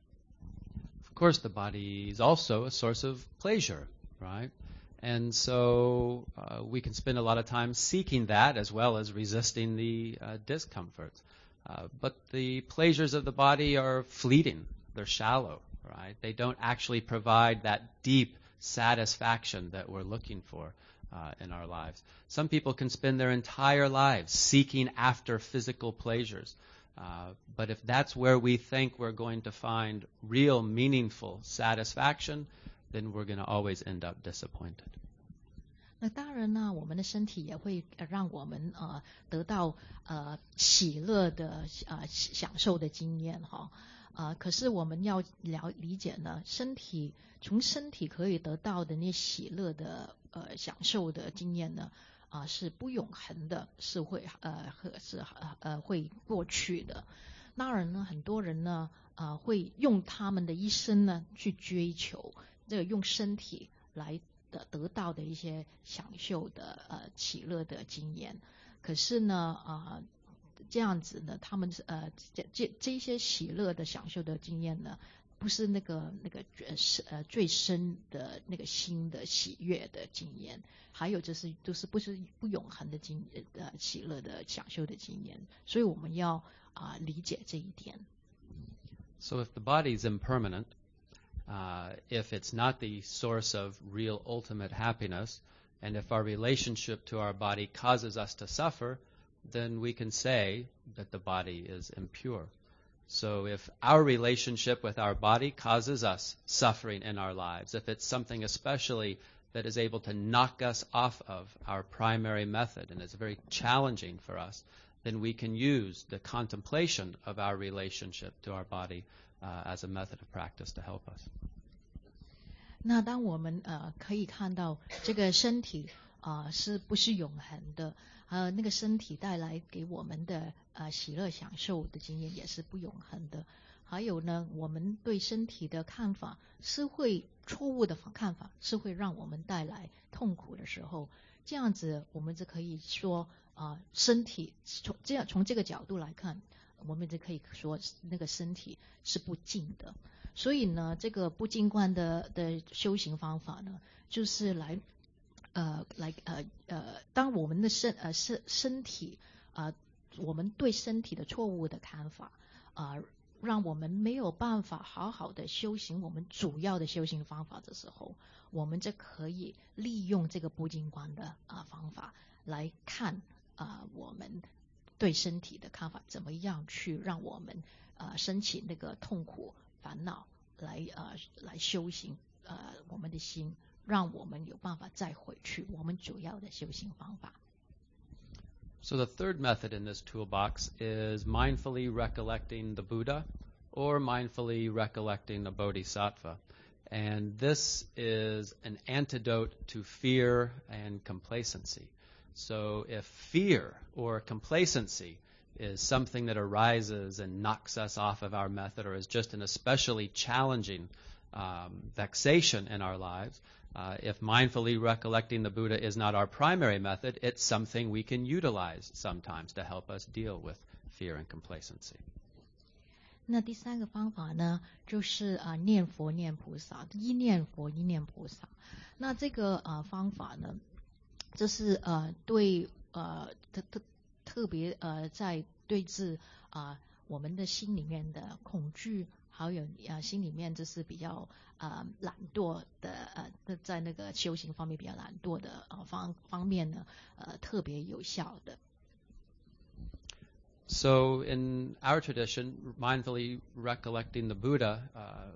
Of course, the body is also a source of pleasure, right? And so uh, we can spend a lot of time seeking that as well as resisting the uh, discomfort. Uh, but the pleasures of the body are fleeting. They're shallow, right? They don't actually provide that deep satisfaction that we're looking for uh, in our lives. Some people can spend their entire lives seeking after physical pleasures. Uh, but if that's where we think we're going to find real meaningful satisfaction, then we're going to always end up disappointed. 那当然呢，我们的身体也会让我们呃得到呃喜乐的呃享受的经验哈。呃，可是我们要了理解呢，身体从身体可以得到的那喜乐的呃享受的经验呢，啊、呃、是不永恒的，是会呃是呃会过去的。当然呢，很多人呢啊、呃、会用他们的一生呢去追求这个用身体来的得到的一些享受的呃喜乐的经验，可是呢啊。呃这样子呢，他们呃这这这些喜乐的享受的经验呢， 不是那个那个呃是呃最深的那个心的喜悦的经验，还有就是就是不是不永恒的经呃喜乐的享受的经验，所以我们要啊、呃、理解这一点。 So if the body is impermanent, uh, if it's not the source of real ultimate happiness, and if our relationship to our body causes us to suffer, then we can say that the body is impure. So if our relationship with our body causes us suffering in our lives, if it's something especially that is able to knock us off of our primary method and is very challenging for us, then we can use the contemplation of our relationship to our body uh, as a method of practice to help us. 那当我们呃可以看到这个身体啊、呃、是不是永恒的，呃那个身体带来给我们的呃喜乐享受的经验也是不永恒的。还有呢，我们对身体的看法是会错误的看法，是会让我们带来痛苦的时候，这样子我们就可以说啊、呃、身体从这样从这个角度来看，我们就可以说那个身体是不净的。所以呢，这个不净观的的修行方法呢，就是来呃来呃呃，当我们的身呃身身体啊、呃，我们对身体的错误的看法啊、呃，让我们没有办法好好的修行我们主要的修行方法的时候，我们就可以利用这个不净观的啊、呃、方法来看啊、呃、我们对身体的看法怎么样去让我们啊、呃、升起那个痛苦烦恼来呃来修行呃我们的心，让我们有办法再回去我们主要的修行方法。 So the third method in this toolbox is mindfully recollecting the Buddha or mindfully recollecting the Bodhisattva. And this is an antidote to fear and complacency. So if fear or complacency is something that arises and knocks us off of our method, or is just an especially challenging um, vexation in our lives, uh, if mindfully recollecting the Buddha is not our primary method, it's something we can utilize sometimes to help us deal with fear and complacency. 那第三个方法呢，就是啊、呃、念佛念菩萨，一念佛一念菩萨。那这个啊、呃、方法呢，这是呃对呃特特特别呃在对治啊、呃、我们的心里面的恐惧，还有啊心里面就是比较啊、呃、懒惰的呃在那个修行方面比较懒惰的呃方方面呢呃特别有效的。 So in our tradition, mindfully recollecting the Buddha uh,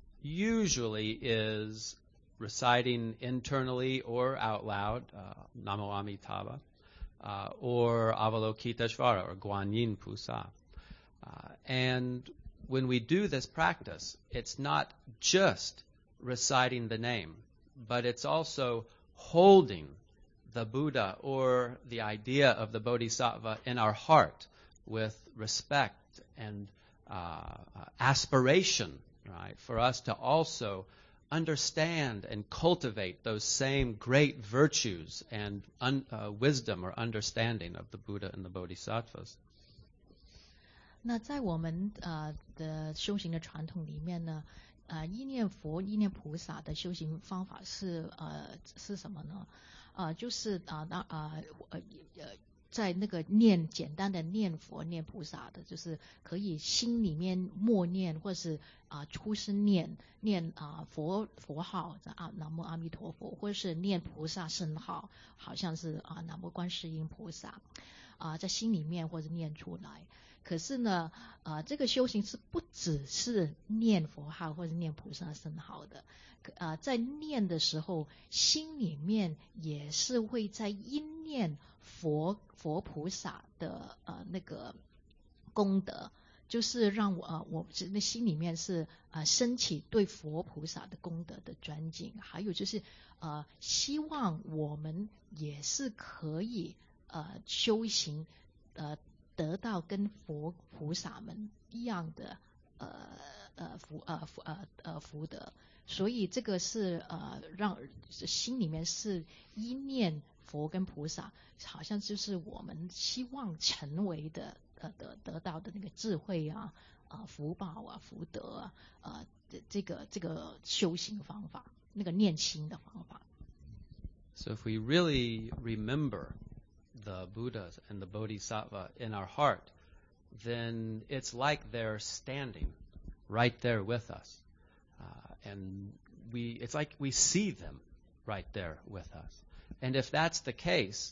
usually is reciting internally or out loud, uh, Namo Amitabha, uh, or Avalokiteshvara, or Guanyin Pusa. Uh, and when we do this practice, it's not just reciting the name, but it's also holding the Buddha or the idea of the Bodhisattva in our heart with respect and uh, aspiration, right, for us to also understand and cultivate those same great virtues and un, uh, wisdom or understanding of the Buddha and the Bodhisattvas. 那在我们呃的修行的传统里面呢，呃，意念佛、意念菩萨的修行方法是呃是什么呢？呃，就是啊，当啊呃呃。在那个念简单的念佛念菩萨的，就是可以心里面默念，或是啊出声念念啊佛佛号啊南无阿弥陀佛，或是念菩萨圣号，好像是啊南无观世音菩萨啊在心里面或者念出来。可是呢，啊这个修行是不只是念佛号或者念菩萨圣号的，啊在念的时候，心里面也是会在因念佛佛菩萨的呃那个功德，就是让我呃我那心里面是啊、呃、升起对佛菩萨的功德的尊敬，还有就是呃希望我们也是可以呃修行呃得到跟佛菩萨们一样的呃呃福呃福呃呃福德，所以这个是呃让心里面是一念佛跟菩萨，好像就是我们希望成为的呃得得到的那个智慧啊啊呃福报啊、福德啊，呃这个这个修行方法，那个念心的方法。 So if we really remember the Buddhas and the Bodhisattva in our heart, then it's like they're standing right there with us. Uh, and we, it's like we see them right there with us. And if that's the case,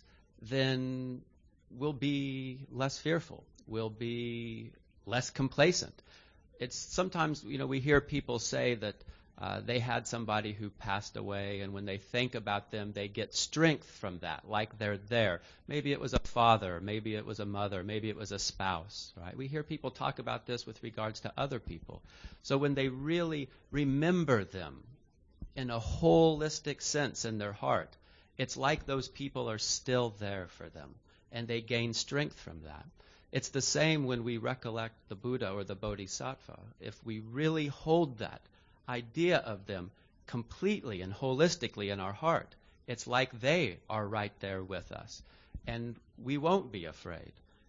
then we'll be less fearful. We'll be less complacent. It's sometimes, you know, we hear people say that uh, they had somebody who passed away, and when they think about them, they get strength from that, like they're there. Maybe it was a father, maybe it was a mother, maybe it was a spouse, right? We hear people talk about this with regards to other people. So when they really remember them in a holistic sense in their heart, it's like those people are still there for them, and they gain strength from that. It's the same when we recollect the Buddha or the Bodhisattva. If we really hold that idea of them completely and holistically in our heart, it's like they are right there with us. And we won't be afraid,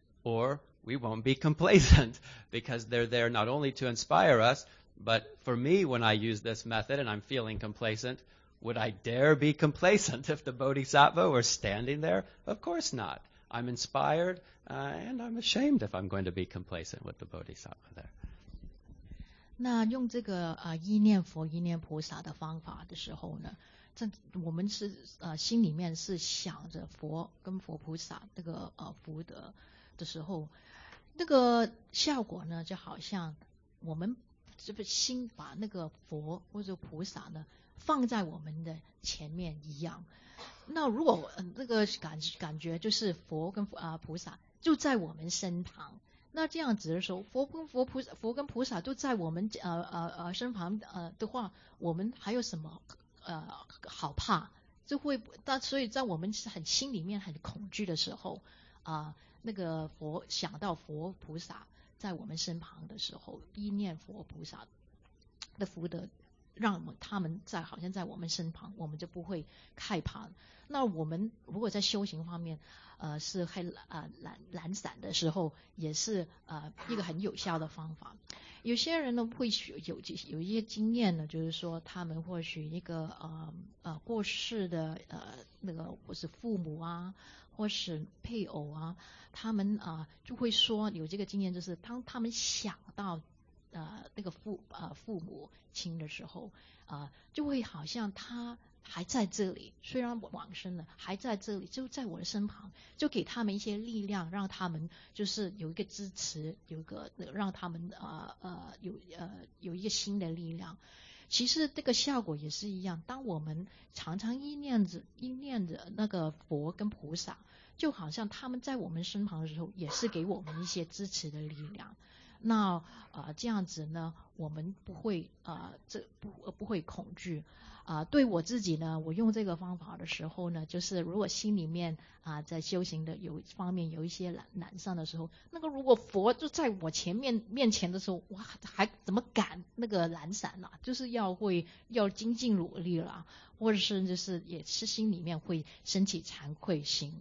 or we won't be complacent, because they're there not only to inspire us, but for me, when I use this method and I'm feeling complacent, would I dare be complacent if the Bodhisattva were standing there? Of course not. I'm inspired, uh, and I'm ashamed if I'm going to be complacent with the Bodhisattva there. 那用这个呃依念佛、依念菩萨的方法的时候呢，这我们是呃心里面是想着佛跟佛菩萨那个呃福德的时候，那个效果呢，就好像我们这个心把那个佛或者菩萨呢放在我们的前面一样。那如果呃那个感感觉就是佛跟啊、呃、菩萨就在我们身旁。那这样子的时候，佛跟佛菩萨、佛跟菩萨都在我们呃呃呃身旁呃的话，我们还有什么呃好怕？就会，但所以在我们很心里面很恐惧的时候啊、呃，那个佛想到佛菩萨在我们身旁的时候，依念佛菩萨的福德，让我们他们在好像在我们身旁，我们就不会害怕。那我们如果在修行方面，呃，是很呃懒懒散的时候，也是呃一个很有效的方法。有些人呢会有有一些经验呢，就是说他们或许一个呃呃过世的呃那个或是父母啊，或是配偶啊，他们啊、呃、就会说有这个经验，就是当他们想到呃那个父呃父母亲的时候啊、呃，就会好像他还在这里，虽然往生了，还在这里，就在我的身旁，就给他们一些力量，让他们就是有一个支持，有一个让他们呃呃有呃有一个新的力量。其实这个效果也是一样，当我们常常依念着依念着那个佛跟菩萨，就好像他们在我们身旁的时候，也是给我们一些支持的力量。那呃这样子呢，我们不会呃这不不会恐惧。啊、呃，对我自己呢，我用这个方法的时候呢，就是如果心里面啊、呃、在修行的有方面有一些懒懒散的时候，那个如果佛就在我前面面前的时候，哇，还怎么敢那个懒散啦、啊？就是要会要精进努力啦，或者是就是也是心里面会升起惭愧心。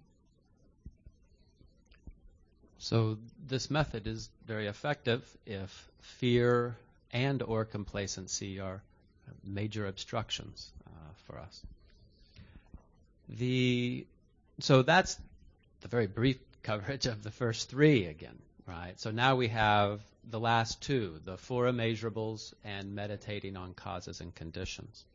So this method is very effective if fear and or complacency are major obstructions uh, for us. The so that's the very brief coverage of the first three again, right? So now we have the last two, the four immeasurables and meditating on causes and conditions.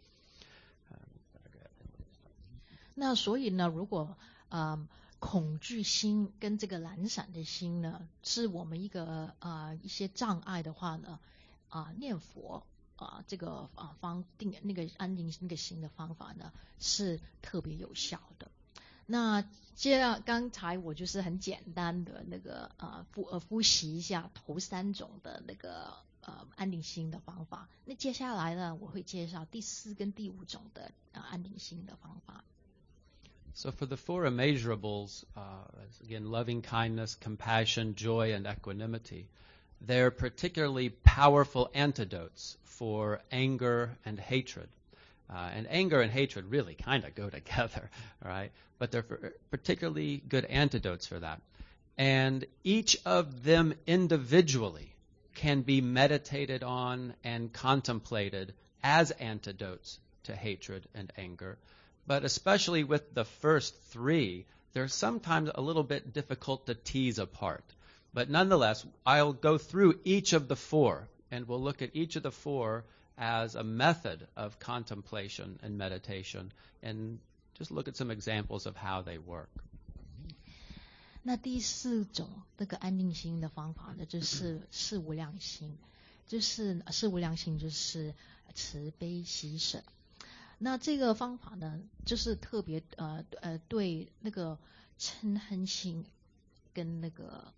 那所以呢，如果呃恐惧心跟这个懒散的心呢，是我们一个呃一些障碍的话呢，啊、呃、念佛。啊，这个啊方定那个安定那个心的方法呢，是特别有效的。那接着刚才我就是很简单的那个呃复呃复习一下头三种的那个呃安定心的方法。那接下来呢，我会介绍第四跟第五种的呃安定心的方法。 So for the four immeasurables, uh, again, loving kindness, compassion, joy, and equanimity, they're particularly powerful antidotes for anger and hatred. Uh, and anger and hatred really kind of go together, right? But they're particularly good antidotes for that. And each of them individually can be meditated on and contemplated as antidotes to hatred and anger. But especially with the first three, they're sometimes a little bit difficult to tease apart. But nonetheless, I'll go through each of the four, and we'll look at each of the four as a method of contemplation and meditation, and just look at some examples of how they work. 那第四种那个安定心的方法呢，就是事无量心，就是事无量心就是慈悲喜舍。那这个方法呢，就是特别呃呃对那个嗔恨心跟那个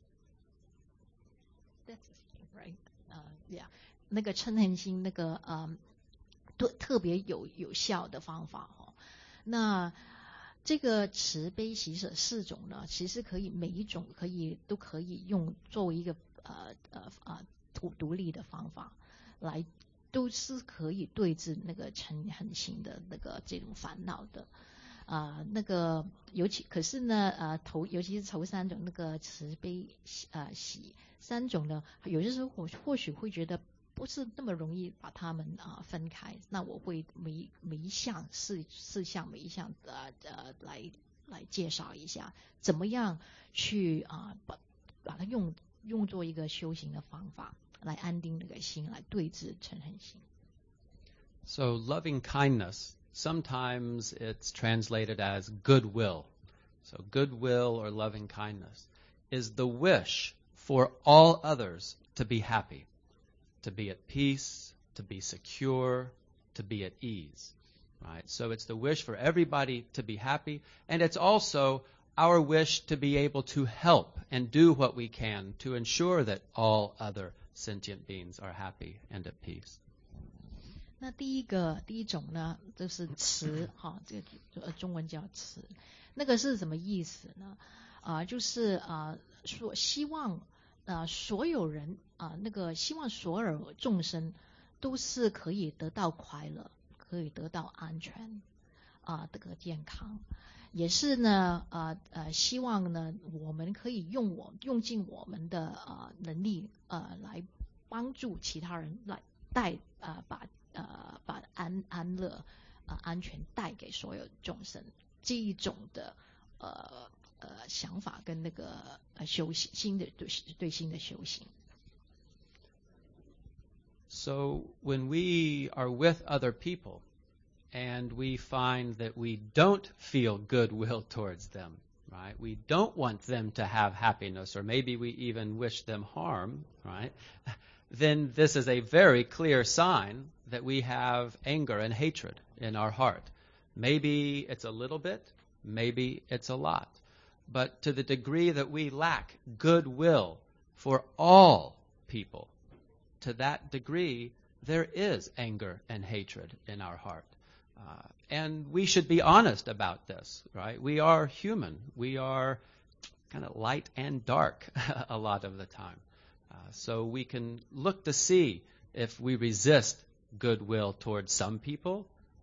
，that's right， 呃、uh, ，yeah， 那个嗔恨心那个呃，对特别有有效的方法哦。那这个慈悲喜舍四种呢，其实可以每一种可以都可以用作为一个呃呃呃独独立的方法来，都是可以对治那个嗔恨心的那个这种烦恼的。啊、呃，那个尤其可是呢，呃，头尤其是头三种那个慈悲呃喜三种呢，有些时候我或许会觉得不是那么容易把它们啊、呃、分开，那我会每每一项四四项每一项呃呃来来介绍一下，怎么样去啊、呃、把把它用用作一个修行的方法来安定那个心，来对治嗔恨心。 So loving kindness, sometimes it's translated as goodwill. So goodwill or loving kindness is the wish for all others to be happy, to be at peace, to be secure, to be at ease, right? So it's the wish for everybody to be happy, and it's also our wish to be able to help and do what we can to ensure that all other sentient beings are happy and at peace. 那第一个第一种呢，就是慈哈，这个呃中文叫慈，那个是什么意思呢？啊、呃，就是啊、呃，说希望啊、呃、所有人啊、呃、那个希望所有众生都是可以得到快乐，可以得到安全啊，这个健康，也是呢呃呃希望呢我们可以用我用尽我们的呃能力呃来帮助其他人来带呃把呃把安安乐呃安全带给所有众生，这一种的呃呃想法跟那个呃修行新的对对新的修行。 So when we are with other people and we find that we don't feel goodwill towards them, right? We don't want them to have happiness, or maybe we even wish them harm, right? Then this is a very clear sign that we have anger and hatred in our heart. Maybe it's a little bit, maybe it's a lot. But to the degree that we lack goodwill for all people, to that degree, there is anger and hatred in our heart. Uh, and we should be honest about this, right? We are human. We are kind of light and dark a lot of the time. Uh, so we can look to see if we resist goodwill towards some people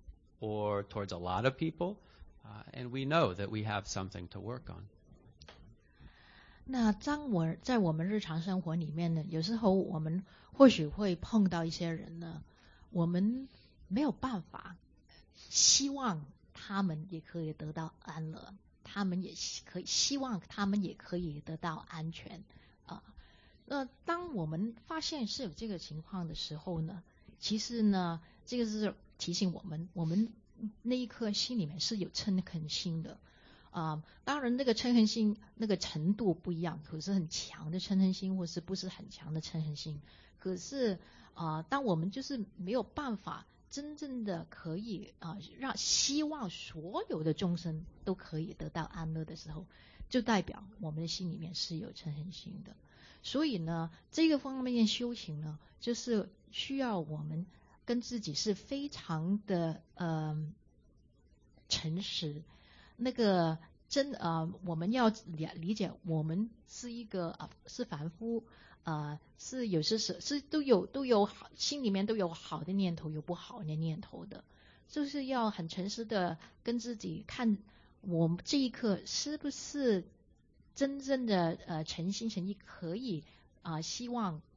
or towards a lot of people, uh, and we know that we have something to work on. 那当我在我们日常生活里面呢，有时候我们或许会碰到一些人呢，我们没有办法希望他们也可以得到安乐，他们也可以希望他们也可以得到安全啊。那当我们发现是有这个情况的时候呢，其实呢，这个是提醒我们，我们那一颗心里面是有嗔恨心的。啊、呃，当然那个嗔恨心那个程度不一样，可是很强的嗔恨心，或是不是很强的嗔恨心。可是啊、呃，当我们就是没有办法真正的可以啊、呃，让希望所有的众生都可以得到安乐的时候，就代表我们的心里面是有嗔恨心的。所以呢，这个方面修行呢，就是需要我们跟自己是非常的呃诚实。那个真呃，我们要理解，我们是一个啊、呃，是凡夫，呃，是有些是是都有都有好，心里面都有好的念头，有不好的念头的，就是要很诚实的跟自己看，我们这一刻是不是真正的呃诚心诚意可以啊、呃，希望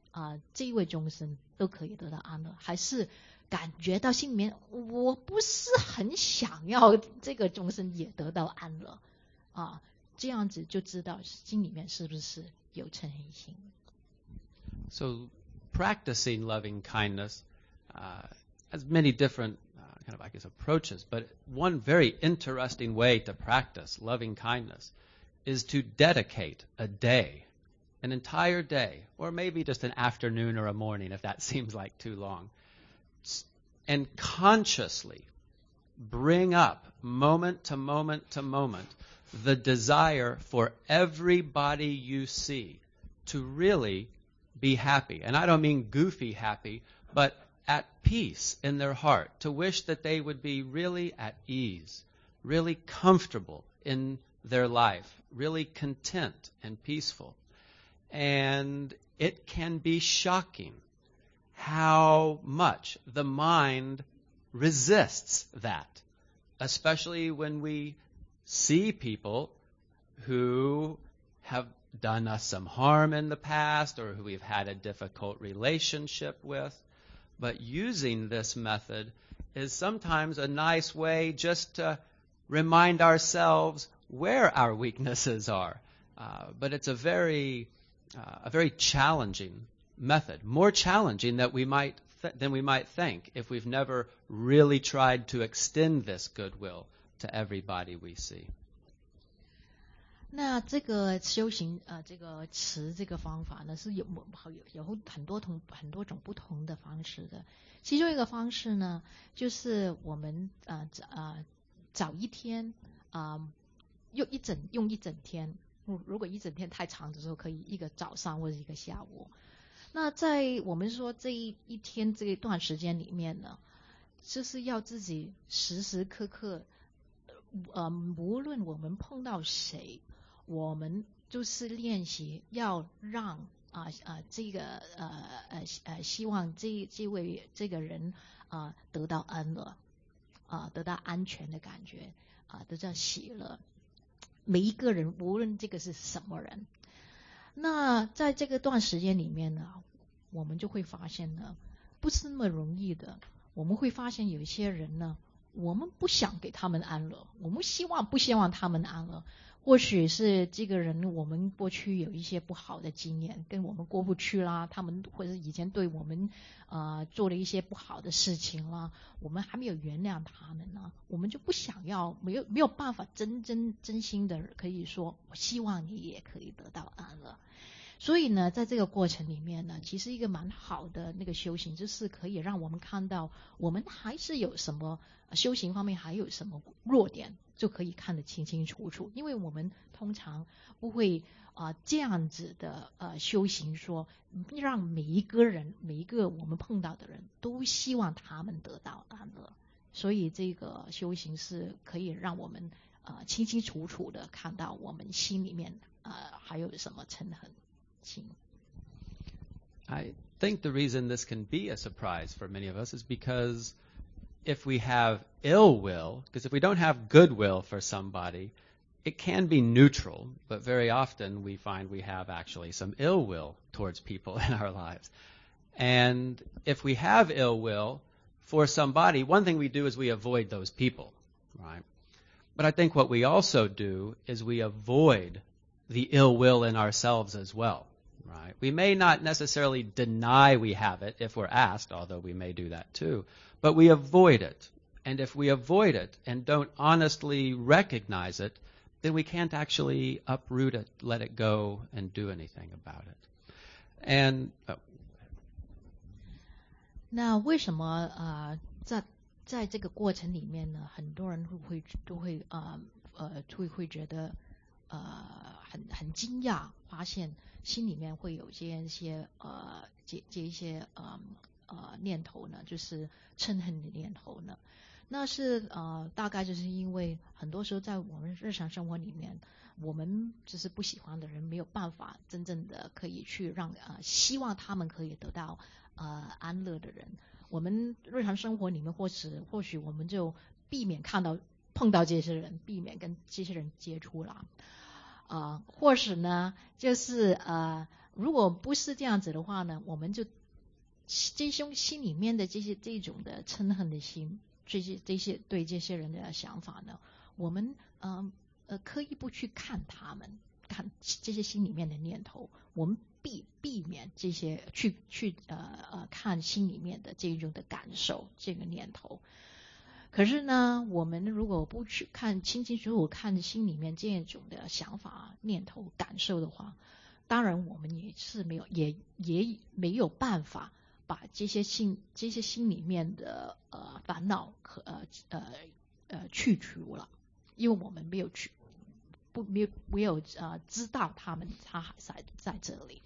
啊、呃、这一位众生都可以得到安乐，还是感觉到心里面我不是很想要这个众生也得到安乐啊，这样子就知道心里面是不是有嗔恨心。 So practicing loving kindness uh, has many different uh, kind of, I guess, approaches, but one very interesting way to practice loving kindness is to dedicate a day, an entire day, or maybe just an afternoon or a morning if that seems like too long, and consciously bring up moment to moment to moment the desire for everybody you see to really be happy. And I don't mean goofy happy, but at peace in their heart, to wish that they would be really at ease, really comfortable in their life, really content and peaceful. And it can be shocking how much the mind resists that, especially when we see people who have done us some harm in the past or who we've had a difficult relationship with. But using this method is sometimes a nice way just to remind ourselves where our weaknesses are. Uh, but it's a very, uh, a very challenging method, more challenging than we might th- than we might think if we've never really tried to extend this goodwill to everybody we see. 那这个修行呃，这个持这个方法呢，是有有有很多同很多种不同的方式的。其中一个方式呢，就是我们呃呃早一天啊、呃，用一整用一整天，如果一整天太长的时候，可以一个早上或者一个下午。那在我们说这一一天这一段时间里面呢，就是要自己时时刻刻，呃，无论我们碰到谁，我们就是练习要让啊啊、呃、这个呃呃呃希望这这位这个人啊、呃、得到安乐啊、呃、得到安全的感觉啊、呃、得到喜乐。每一个人无论这个是什么人，那在这个段时间里面呢，我们就会发现呢，不是那么容易的。我们会发现有一些人呢，我们不想给他们安乐，我们希望不希望他们安乐。或许是这个人我们过去有一些不好的经验，跟我们过不去啦，他们或者以前对我们呃做了一些不好的事情啦，我们还没有原谅他们呢，我们就不想要，没有没有办法真真真心的可以说我希望你也可以得到安乐。所以呢，在这个过程里面呢，其实一个蛮好的那个修行，就是可以让我们看到我们还是有什么修行方面还有什么弱点，就可以看得清清楚楚。因为我们通常不会啊、呃、这样子的呃修行说，让每一个人每一个我们碰到的人都希望他们得到安乐。所以这个修行是可以让我们呃清清楚楚的看到我们心里面呃还有什么嗔恨。 I think the reason this can be a surprise for many of us is because if we have ill will, because if we don't have goodwill for somebody, it can be neutral, but very often we find we have actually some ill will towards people in our lives. And if we have ill will for somebody, one thing we do is we avoid those people, right? But I think what we also do is we avoid the ill will in ourselves as well. Right? We may not necessarily deny we have it if we're asked, although we may do that too, but we avoid it. And if we avoid it and don't honestly recognize it, then we can't actually uproot it, let it go, and do anything about it. And oh. 那为什么呃在在这个过程里面呢，很多人会都会呃呃会会觉得呃很很惊讶，发现心里面会有这样一些呃这这一些呃呃念头呢，就是嗔恨的念头呢。那是呃大概就是因为很多时候在我们日常生活里面，我们就是不喜欢的人没有办法真正的可以去让呃希望他们可以得到呃安乐的人，我们日常生活里面或是或许我们就避免看到碰到这些人，避免跟这些人接触啦。呃，或是呢，就是呃如果不是这样子的话呢，我们就这些心里面的这些这种的嗔恨的心，这些这些对这些人的想法呢，我们呃呃刻意不去看他们，看这些心里面的念头，我们避避免这些去去呃呃看心里面的这种的感受，这个念头。可是呢，我们如果不去看清清楚楚看心里面这种的想法、念头、感受的话，当然我们也是没有也也没有办法把这些心这些心里面的呃烦恼和呃呃呃去除了，因为我们没有去不没有没有呃知道他们他还在在这里。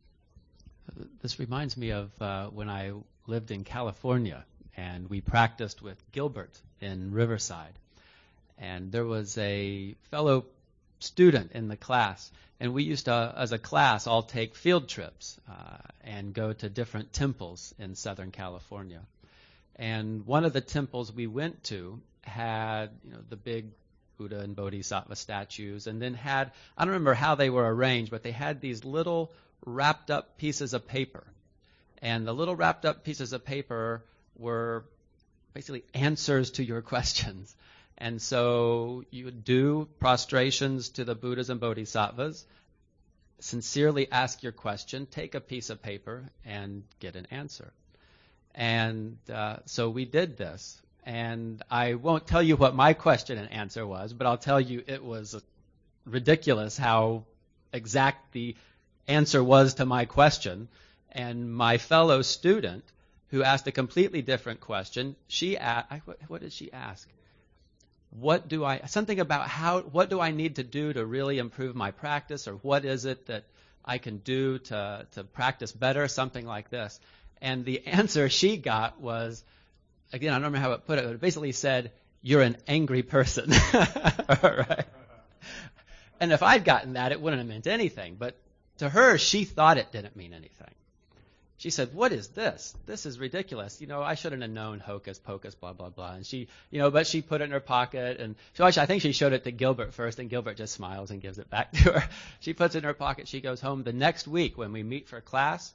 This reminds me of uh, when I lived in California and we practiced with Gilbert in Riverside, and there was a fellow student in the class, and we used to, as a class, all take field trips uh, and go to different temples in Southern California. And one of the temples we went to had, you know, the big Buddha and Bodhisattva statues, and then had, I don't remember how they were arranged, but they had these little wrapped up pieces of paper. And the little wrapped up pieces of paper were basically answers to your questions. And so you would do prostrations to the Buddhas and Bodhisattvas, sincerely ask your question, take a piece of paper, and get an answer. And uh, so we did this. And I won't tell you what my question and answer was, but I'll tell you it was ridiculous how exact the answer was to my question. And my fellow student, who asked a completely different question, she asked, what did she ask? What do I, something about how, what do I need to do to really improve my practice, or what is it that I can do to, to practice better, something like this. And the answer she got was, again, I don't remember how it put it, but it basically said, you're an angry person. Right? And if I'd gotten that, it wouldn't have meant anything. But to her, she thought it didn't mean anything. She said, what is this? This is ridiculous. You know, I shouldn't have known hocus pocus, blah, blah, blah. And she, you know, but she put it in her pocket. And so actually, I think she showed it to Gilbert first, and Gilbert just smiles and gives it back to her. She puts it in her pocket. She goes home. The next week when we meet for class,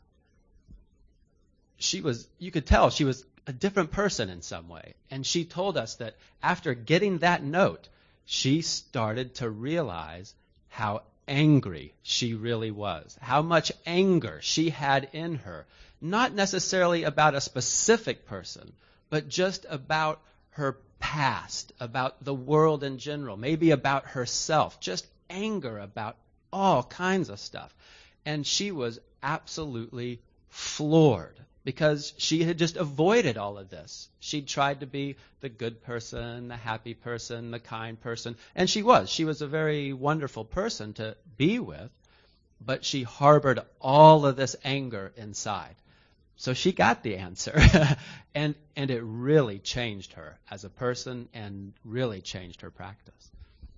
she was, you could tell she was a different person in some way. And she told us that after getting that note, she started to realize how angry she really was, how much anger she had in her, not necessarily about a specific person, but just about her past, about the world in general, maybe about herself, just anger about all kinds of stuff. And she was absolutely floored because she had just avoided all of this. She'd tried to be the good person, the happy person, the kind person, and she was. She was a very wonderful person to be with, but she harbored all of this anger inside. So she got the answer, and and it really changed her as a person and really changed her practice.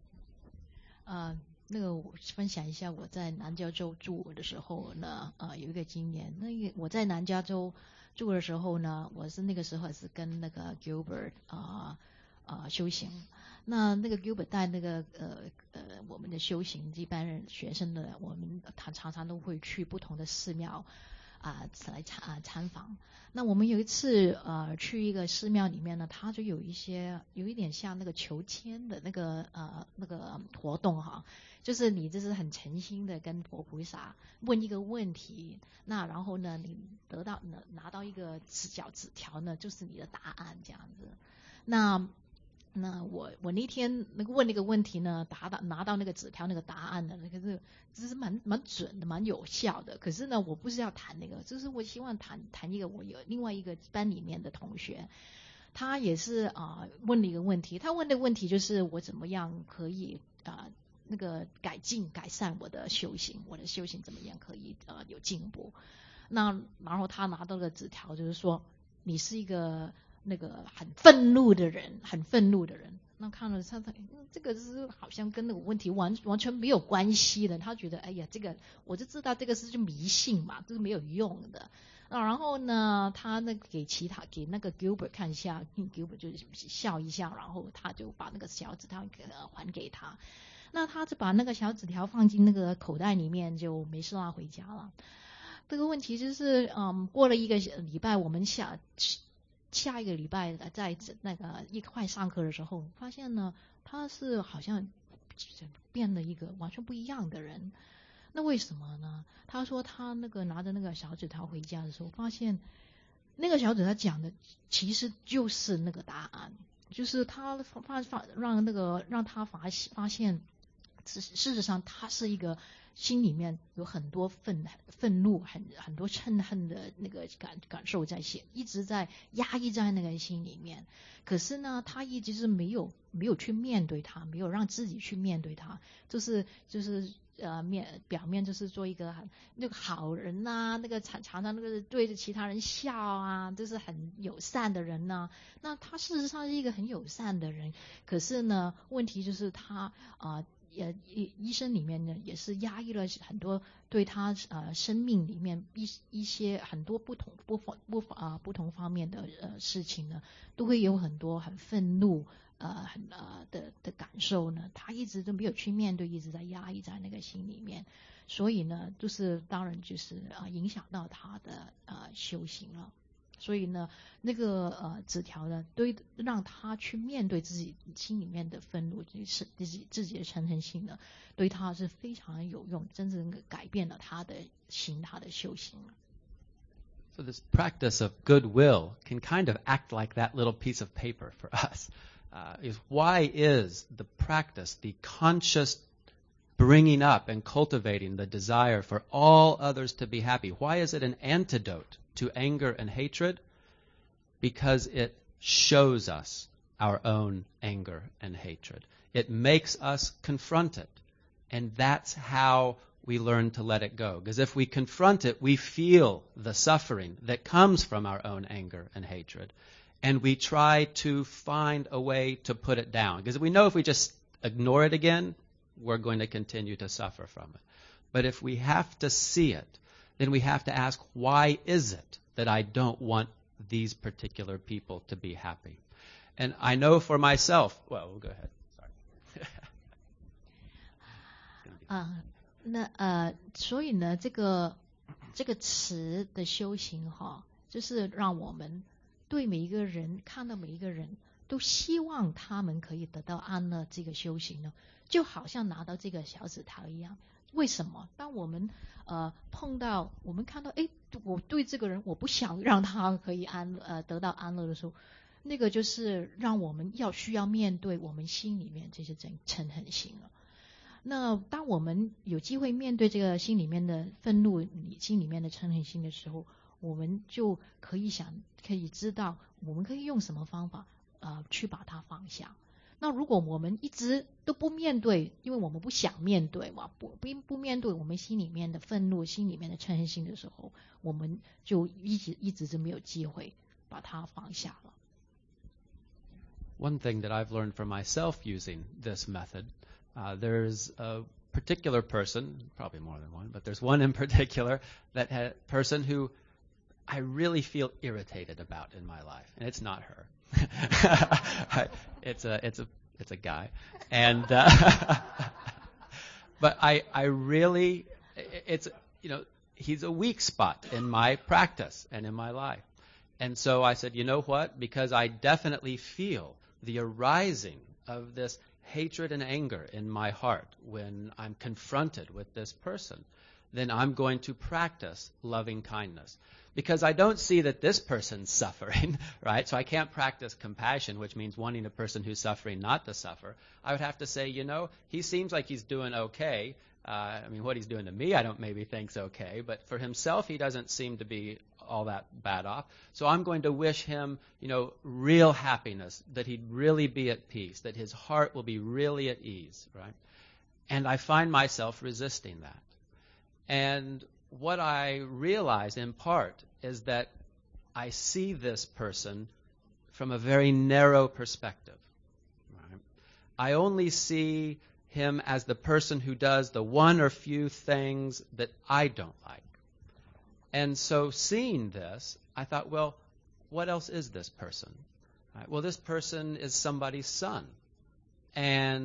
Uh, 那个我分享一下我在南加州住的时候呢，呃，有一个经验。那个我在南加州住的时候呢，我是那个时候是跟那个 Gilbert 啊、呃、啊、呃、修行。那那个 Gilbert 带那个呃呃我们的修行一般人学生呢，我们他常常都会去不同的寺庙啊、呃、来参啊参访。那我们有一次呃去一个寺庙里面呢，它就有一些有一点像那个求签的那个呃那个活动哈。就是你这是很诚心的跟佛菩萨问一个问题，那然后呢，你得到拿拿到一个纸角纸条呢，就是你的答案这样子。那那我我那天那个问那个问题呢，答到拿到那个纸条那个答案呢，那个是这是蛮蛮准的，蛮有效的。可是呢，我不是要谈那个，就是我希望谈谈一个我有另外一个班里面的同学。他也是啊、呃、问了一个问题，他问的问题就是我怎么样可以啊。呃那个改进改善我的修行，我的修行怎么样可以呃有进步？那然后他拿到的纸条就是说，你是一个那个很愤怒的人，很愤怒的人。那看了他他、嗯、这个是好像跟那个问题完完全没有关系的。他觉得哎呀，这个我就知道这个是就迷信嘛，这是没有用的。啊，然后呢，他那个给其他给那个 Gilbert 看一下，Gilbert 就笑一下，然后他就把那个小纸条给还给他。 那他就把那个小纸条放进那个口袋里面，就没事啦，回家了。这个问题就是，嗯，过了一个礼拜，我们下下一个礼拜在那个一块上课的时候，发现呢，他是好像变了一个完全不一样的人。那为什么呢？他说他那个拿着那个小纸条回家的时候，发现那个小纸条讲的其实就是那个答案，就是他发发让那个让他发发现，事实上他是一个心里面有很多愤愤怒、很很多嗔恨的那个感感受在写，一直在压抑在那个心里面。可是呢，他一直是没有没有去面对他，没有让自己去面对他，就是就是。呃，面表面就是做一个很那个好人呐、啊，那个常常常那个对着其他人笑啊，就是很友善的人呐、啊。那他事实上是一个很友善的人，可是呢，问题就是他啊，也、呃、医生里面呢也是压抑了很多对他呃生命里面一一些很多不同不不啊、呃、不同方面的呃事情呢，都会有很多很愤怒。呃，很呃的的感受呢，他一直都没有去面对，一直在压抑在那个心里面，所以呢，就是当然就是啊、呃、影响到他的呃修行了。所以呢，那个呃纸条呢，对让他去面对自己心里面的愤怒，就是自己自己的嗔恨心呢，对他是非常有用，真正改变了他的心，他的修行了。 So this practice of goodwill can kind of act like that little piece of paper for us. Uh, is why is the practice, the conscious bringing up and cultivating the desire for all others to be happy, why is it an antidote to anger and hatred? Because it shows us our own anger and hatred. It makes us confront it. And that's how we learn to let it go. Because if we confront it, we feel the suffering that comes from our own anger and hatred. And we try to find a way to put it down. Because we know if we just ignore it again, we're going to continue to suffer from it. But if we have to see it, then we have to ask, why is it that I don't want these particular people to be happy? And I know for myself, well, we'll go ahead. Sorry. 啊，那呃，所以呢，这个这个词的修行哈，就是让我们对每一个人看到每一个人都希望他们可以得到安乐，这个修行呢，就好像拿到这个小纸条一样。为什么？当我们呃碰到我们看到，哎，我对这个人我不想让他可以安呃得到安乐的时候，那个就是让我们要需要面对我们心里面这些嗔嗔恨心了。那当我们有机会面对这个心里面的愤怒，你心里面的嗔恨心的时候，我们就可以想，可以知道，我们可以用什么方法，呃，去把它放下。那如果我们一直都不面对，因为我们不想面对嘛，不不不面对我们心里面的愤怒、心里面的嗔恨心的时候，我们就一直一直就没有机会把它放下了。 One thing that I've learned from myself using this method, uh, there's a particular person, probably more than one, but there's one in particular, that ha- person who I really feel irritated about in my life, and it's not her. it's a it's a it's a guy, and uh, but I I really it's you know he's a weak spot in my practice and in my life, and so I said, you know what? Because I definitely feel the arising of this hatred and anger in my heart when I'm confronted with this person, then I'm going to practice loving kindness. Because I don't see that this person's suffering, right? So I can't practice compassion, which means wanting a person who's suffering not to suffer. I would have to say, you know, he seems like he's doing okay. Uh, I mean, what he's doing to me, I don't maybe think's okay. But for himself, he doesn't seem to be all that bad off. So I'm going to wish him, you know, real happiness, that he'd really be at peace, that his heart will be really at ease, right? And I find myself resisting that. And what I realize in part is that I see this person from a very narrow perspective. Right? I only see him as the person who does the one or few things that I don't like. And so seeing this, I thought, well, what else is this person? Right? Well, this person is somebody's son. And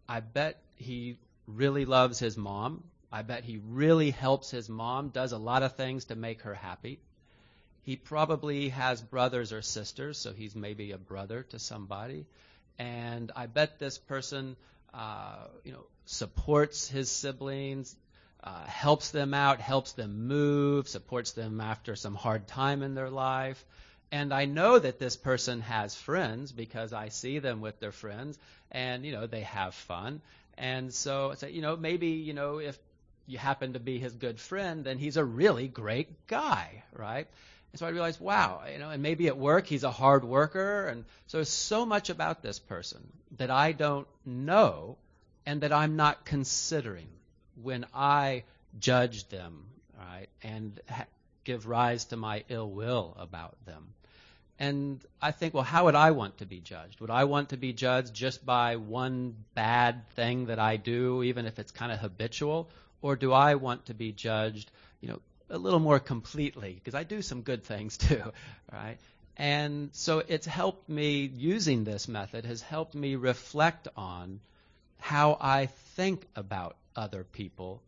I bet he really loves his mom. I bet he really helps his mom, does a lot of things to make her happy. He probably has brothers or sisters, so he's maybe a brother to somebody. And I bet this person, uh, you know, supports his siblings, uh, helps them out, helps them move, supports them after some hard time in their life. And I know that this person has friends because I see them with their friends, and, you know, they have fun. And so, so, you know, maybe, you know, if you happen to be his good friend, then he's a really great guy, right? And so I realized, wow, you know, and maybe at work he's a hard worker. And so there's so much about this person that I don't know and that I'm not considering when I judge them, right, and ha- give rise to my ill will about them. And I think, well, how would I want to be judged? Would I want to be judged just by one bad thing that I do, even if it's kind of habitual? Or do I want to be judged, you know, a little more completely? Because I do some good things too, right? And so it's helped me, using this method, has helped me reflect on how I think about other people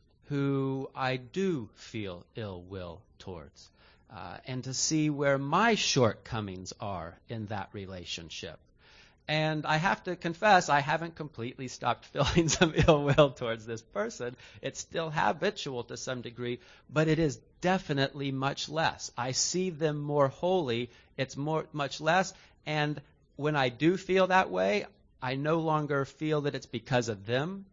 who I do feel ill will towards. Uh, and to see where my shortcomings are in that relationship. And I have to confess, I haven't completely stopped feeling some ill will towards this person. It's still habitual to some degree, but it is definitely much less. I see them more wholly. It's more, much less. And when I do feel that way, I no longer feel that it's because of them.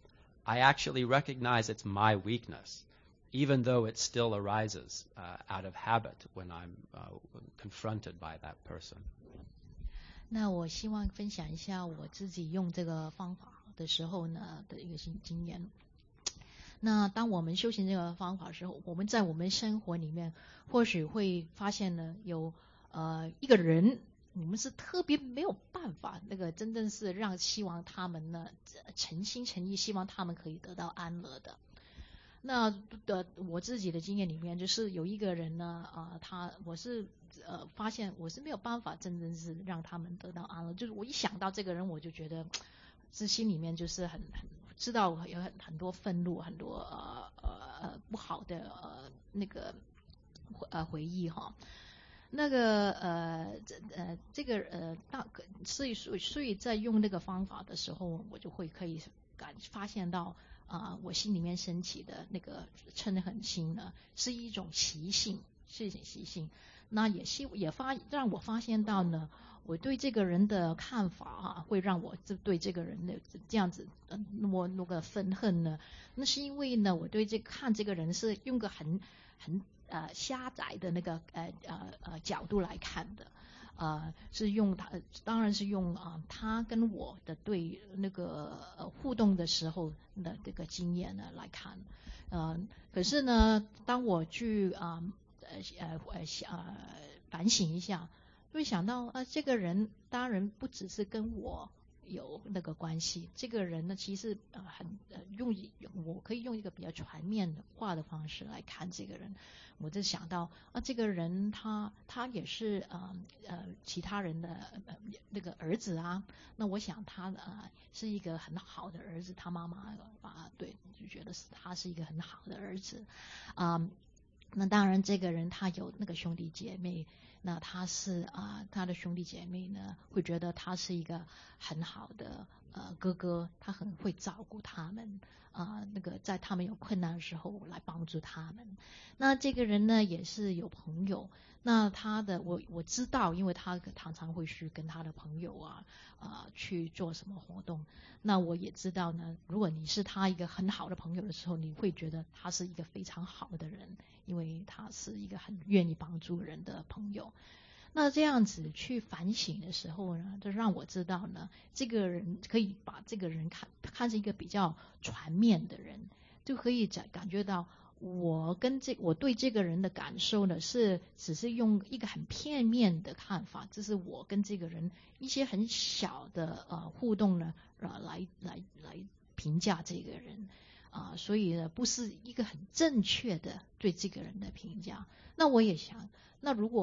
I actually recognize it's my weakness, even though it still arises uh, out of habit when I'm uh, confronted by that person. 那我希望分享一下我自己用这个方法的时候呢的一个经经验。那当我们修行这个方法的时候，我们在我们生活里面或许会发现呢，有呃一个人，我们是特别没有办法，那个真正是让希望他们呢诚心诚意希望他们可以得到安乐的。那的我自己的经验里面，就是有一个人呢，啊、呃，他我是呃发现我是没有办法真正是让他们得到安乐，就是我一想到这个人，我就觉得，自心里面就是很很知道有很很多愤怒，很多呃呃呃不好的呃那个呃回忆哈。那个呃呃这个呃大所以所以所以在用那个方法的时候，我就会可以感发现到。啊、呃，我心里面升起的那个嗔恨心呢，是一种习性，是一种习性。那也希也发让我发现到呢，我对这个人的看法啊，会让我这对这个人的这样子呃那么那个愤恨呢，那是因为呢，我对这看这个人是用个很很呃狭窄的那个呃呃呃角度来看的。呃，是用他，当然是用啊、呃，他跟我的对那个呃互动的时候的这个经验呢来看，呃，可是呢，当我去啊呃呃呃呃反省一下，会想到啊、呃，这个人当然不只是跟我有那个关系，这个人呢，其实呃很呃用我可以用一个比较全面的化的方式来看这个人。我就想到啊，这个人他他也是呃呃其他人的呃那个儿子啊，那我想他呃是一个很好的儿子，他妈妈啊对就觉得是他是一个很好的儿子啊、呃。那当然这个人他有那个兄弟姐妹，那他是啊、呃、他的兄弟姐妹呢会觉得他是一个很好的呃哥哥，他很会照顾他们。啊、呃，那个在他们有困难的时候来帮助他们。那这个人呢也是有朋友，那他的我我知道，因为他常常会去跟他的朋友啊啊、呃、去做什么活动。那我也知道呢，如果你是他一个很好的朋友的时候，你会觉得他是一个非常好的人，因为他是一个很愿意帮助人的朋友。那这样子去反省的时候呢，就让我知道呢，这个人可以把这个人看看成一个比较全面的人，就可以感感觉到我跟这我对这个人的感受呢，是只是用一个很片面的看法，这是我跟这个人一些很小的呃互动呢，呃来来来评价这个人啊、呃，所以呢不是一个很正确的对这个人的评价。那我也想，那如果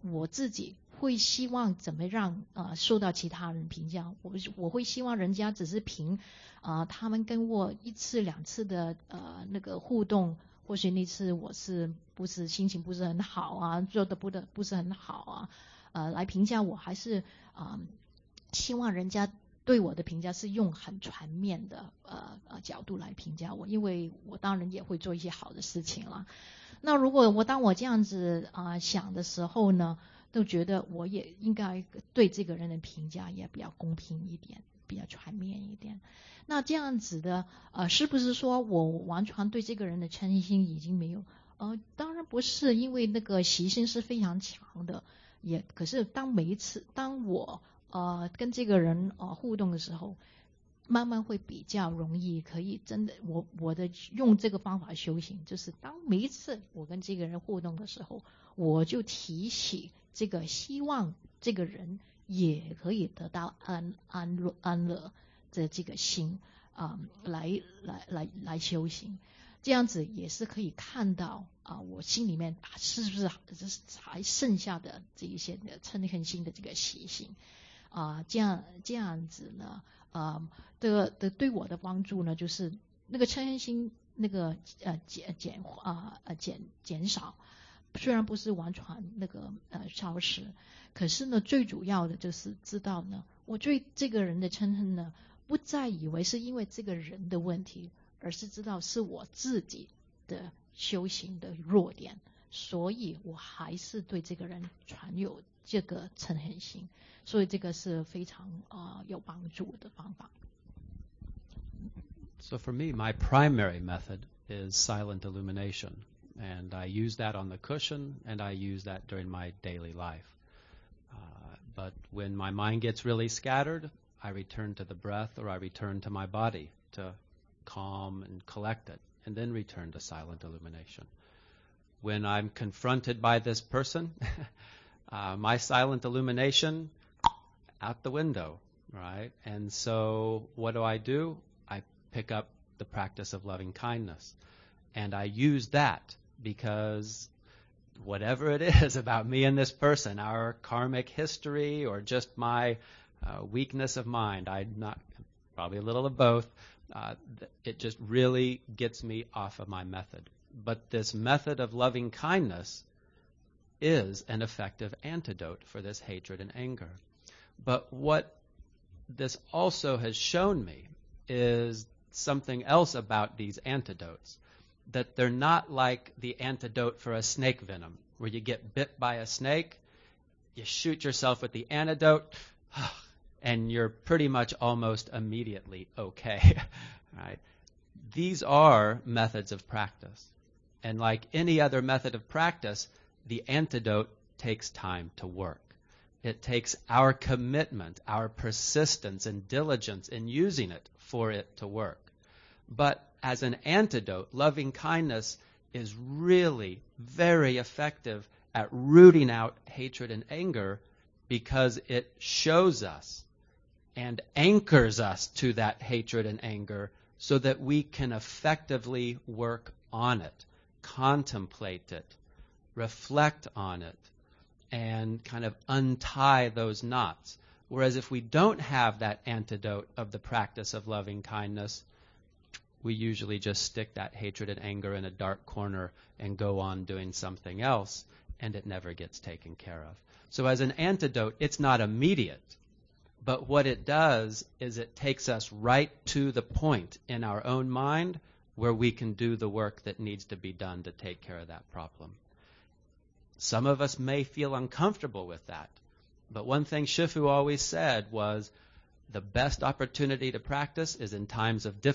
我自己会希望怎么让呃受到其他人评价，我我会希望人家只是凭啊、呃、他们跟我一次两次的呃那个互动，或许那次我是不是心情不是很好啊，做的不的不是很好啊，呃来评价我，还是啊、呃、希望人家对我的评价是用很全面的呃呃角度来评价我，因为我当然也会做一些好的事情了。那如果我当我这样子啊、呃、想的时候呢，都觉得我也应该对这个人的评价也比较公平一点，比较全面一点。那这样子的呃是不是说我完全对这个人的嗔心已经没有？呃当然不是，因为那个习性是非常强的，也可是当每一次当我呃跟这个人呃互动的时候，慢慢会比较容易可以真的我我的用这个方法修行，就是当每一次我跟这个人互动的时候，我就提起这个希望这个人也可以得到安安乐安乐的这个心啊、呃，来来来来修行，这样子也是可以看到啊、呃，我心里面是不是还剩下的这一些的嗔恨心的这个习性啊、呃，这样这样子呢，呃的的对我的帮助呢，就是那个嗔恨心那个呃减减啊呃减减少。虽然不是完全那个呃消失，可是呢，最主要的就是知道呢，我对这个人的嗔恨呢，不再以为是因为这个人的问题，而是知道是我自己的修行的弱点，所以我还是对这个人存有这个嗔恨心，所以这个是非常啊、呃、有帮助的方法。 So for me, my primary method is silent illumination.And I use that on the cushion, and I use that during my daily life. Uh, but when my mind gets really scattered, I return to the breath or I return to my body to calm and collect it, and then return to silent illumination. When I'm confronted by this person, uh, my silent illumination, out the window, right? And so what do I do? I pick up the practice of loving kindness, and I use that.Because whatever it is about me and this person, our karmic history or just my uh, weakness of mind, I'm not, probably a little of both, uh, it just really gets me off of my method. But this method of loving kindness is an effective antidote for this hatred and anger. But what this also has shown me is something else about these antidotes.That they're not like the antidote for a snake venom, where you get bit by a snake, you shoot yourself with the antidote, and you're pretty much almost immediately okay. Right? These are methods of practice. And like any other method of practice, the antidote takes time to work. It takes our commitment, our persistence and diligence in using it for it to work.But as an antidote, loving kindness is really very effective at rooting out hatred and anger because it shows us and anchors us to that hatred and anger so that we can effectively work on it, contemplate it, reflect on it, and kind of untie those knots. Whereas if we don't have that antidote of the practice of loving kindness,we usually just stick that hatred and anger in a dark corner and go on doing something else, and it never gets taken care of. So as an antidote, it's not immediate, but what it does is it takes us right to the point in our own mind where we can do the work that needs to be done to take care of that problem. Some of us may feel uncomfortable with that, but one thing Shifu always said was, the best opportunity to practice is in times of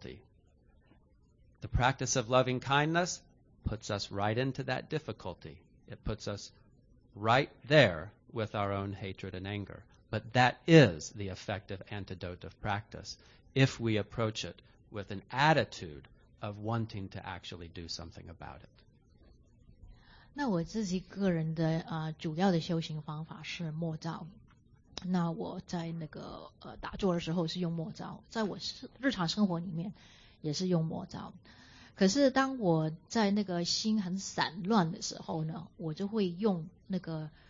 difficulty.The practice of loving kindness puts us right into that difficulty. It puts us right there with our own hatred and anger. But that is the effective antidote of practice if we approach it with an attitude of wanting to actually do something about it. 那我自己个人的呃主要的修行方法是默照。那我在那个呃打坐的时候是用默照，在我日常生活里面也是用默照。可是当我在那个心很散乱的时候呢，我就会用那个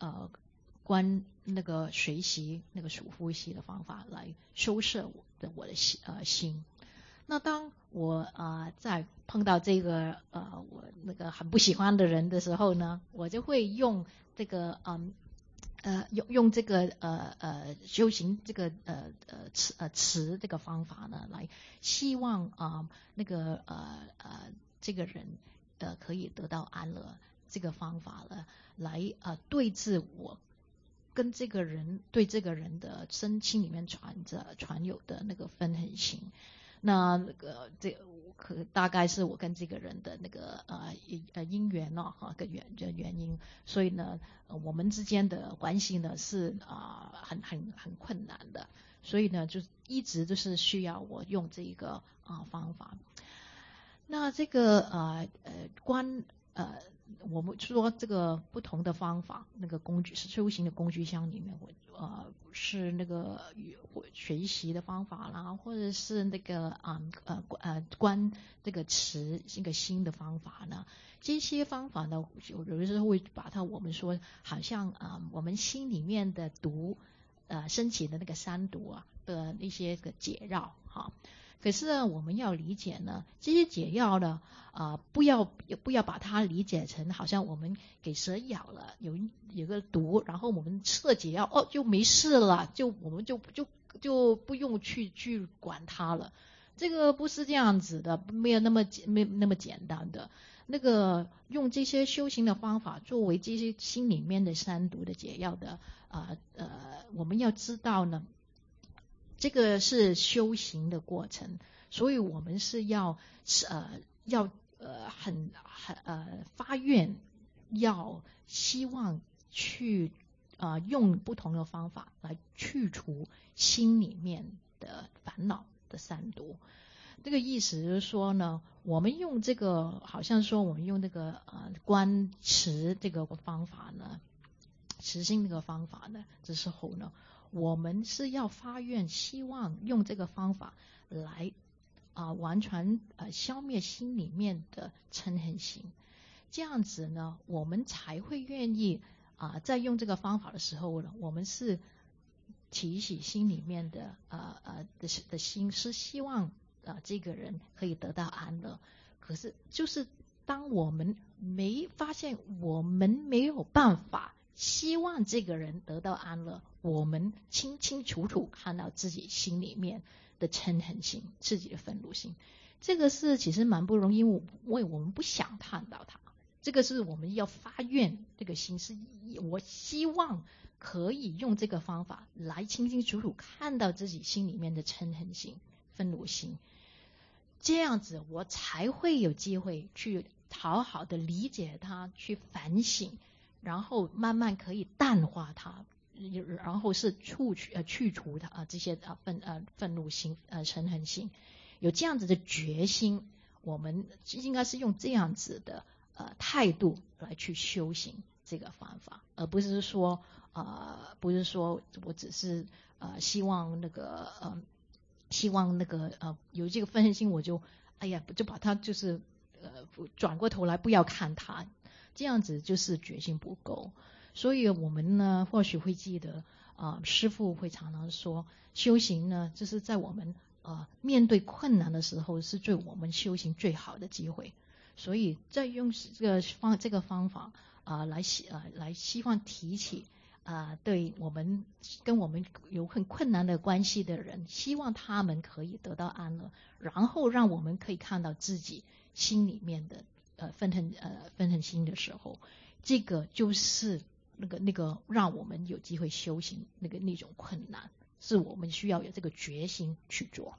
呃关那个学习那个数呼吸的方法来收摄我的我的心呃心。那当我啊、呃、在碰到这个呃我那个很不喜欢的人的时候呢，我就会用这个嗯呃用用这个呃呃修行这个呃呃词呃词这个方法呢，来希望啊、呃、那个呃呃这个人呃可以得到安乐。这个方法呢，来呃对治我跟这个人对这个人的身心里面传着传有的那个愤恨心。那那个这可大概是我跟这个人的那个呃呃因缘呢哈个原原因，所以呢、呃、我们之间的关系呢是啊、呃、很很很困难的，所以呢就一直就是需要我用这一个啊、呃、方法。那这个呃呃关呃我们说这个不同的方法，那个工具是修行的工具箱里面，我呃是那个学习的方法啦，或者是那个啊呃呃观这个持一个新的方法呢，这些方法呢，有有的时候会把它我们说好像啊、呃、我们心里面的毒呃升起的那个三毒啊的那些个解药哈。可是呢，我们要理解呢，这些解药呢，啊、呃，不要不要把它理解成好像我们给蛇咬了，有有个毒，然后我们吃了解药，哦，就没事了，就我们就就就不用去去管它了。这个不是这样子的，没有那么没那么简单的。那个用这些修行的方法作为这些心里面的三毒的解药的，啊 呃, 呃，我们要知道呢。这个是修行的过程，所以我们是要呃要呃很很呃发愿，要希望去啊、呃、用不同的方法来去除心里面的烦恼的三毒。这个意思就是说呢，我们用这个好像说我们用这个呃观持这个方法呢，持心这个方法呢，这时候呢。我们是要发愿，希望用这个方法来啊、呃、完全呃消灭心里面的嗔恨心，这样子呢，我们才会愿意啊、呃、在用这个方法的时候呢，我们是提起心里面的呃呃的的心，是希望啊、呃、这个人可以得到安乐。可是就是当我们没发现我们没有办法。希望这个人得到安乐，我们清清楚楚看到自己心里面的嗔恨心，自己的愤怒心，这个是其实蛮不容易，因为我们不想看到它。这个是我们要发愿，这个心是我希望可以用这个方法来清清楚楚看到自己心里面的嗔恨心、愤怒心，这样子我才会有机会去好好的理解它，去反省。然后慢慢可以淡化它，然后是去除呃去除它啊、呃、这些啊愤呃愤怒心呃嗔恨心，有这样子的决心，我们应该是用这样子的呃态度来去修行这个方法，而不是说呃不是说我只是呃希望那个呃希望那个呃有这个愤恨心，我就哎呀就把它就是呃转过头来不要看它。这样子就是决心不够，所以我们呢或许会记得啊、呃，师父会常常说，修行呢就是在我们呃面对困难的时候，是对我们修行最好的机会。所以在用这个方这个方法啊、呃、来希啊、呃、来希望提起啊、呃、对我们跟我们有很困难的关系的人，希望他们可以得到安乐，然后让我们可以看到自己心里面的。呃，愤恨呃愤恨心的时候，这个就是那个那个让我们有机会修行那个那种困难，是我们需要有这个决心去做。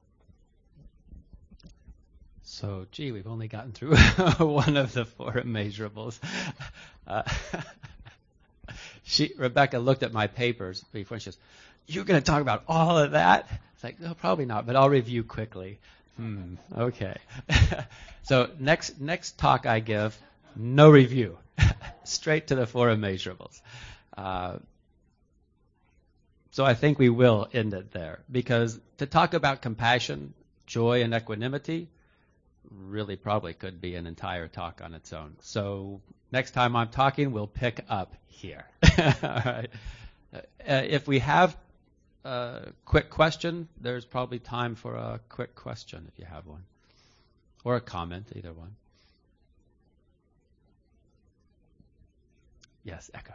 So, gee, we've only gotten through one of the four immeasurables. Uh, she, Rebecca looked at my papers before and she goes, "You're going to talk about all of that?" It's like, no, probably not, but I'll review quickly. Hmm, okay. So next next talk I give, no review. Straight to the four immeasurables. Uh, so I think we will end it there, because to talk about compassion, joy, and equanimity really probably could be an entire talk on its own. So Next time I'm talking, we'll pick up here. All right. Uh, if we have a quick question, there's probably time for a quick question if you have one. Or a comment, either one. Yes, Echo.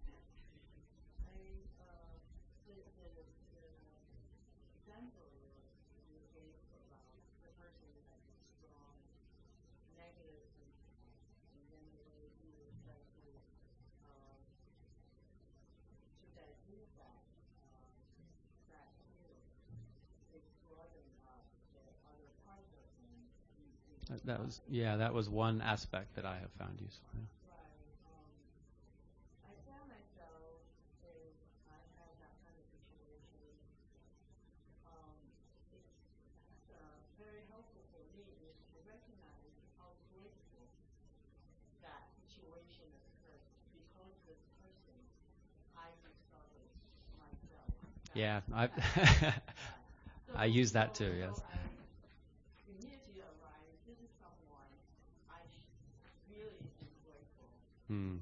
That was, yeah, that was one aspect that I have found useful. Yeah. Yeah, I I use that too. Yes. Hmm.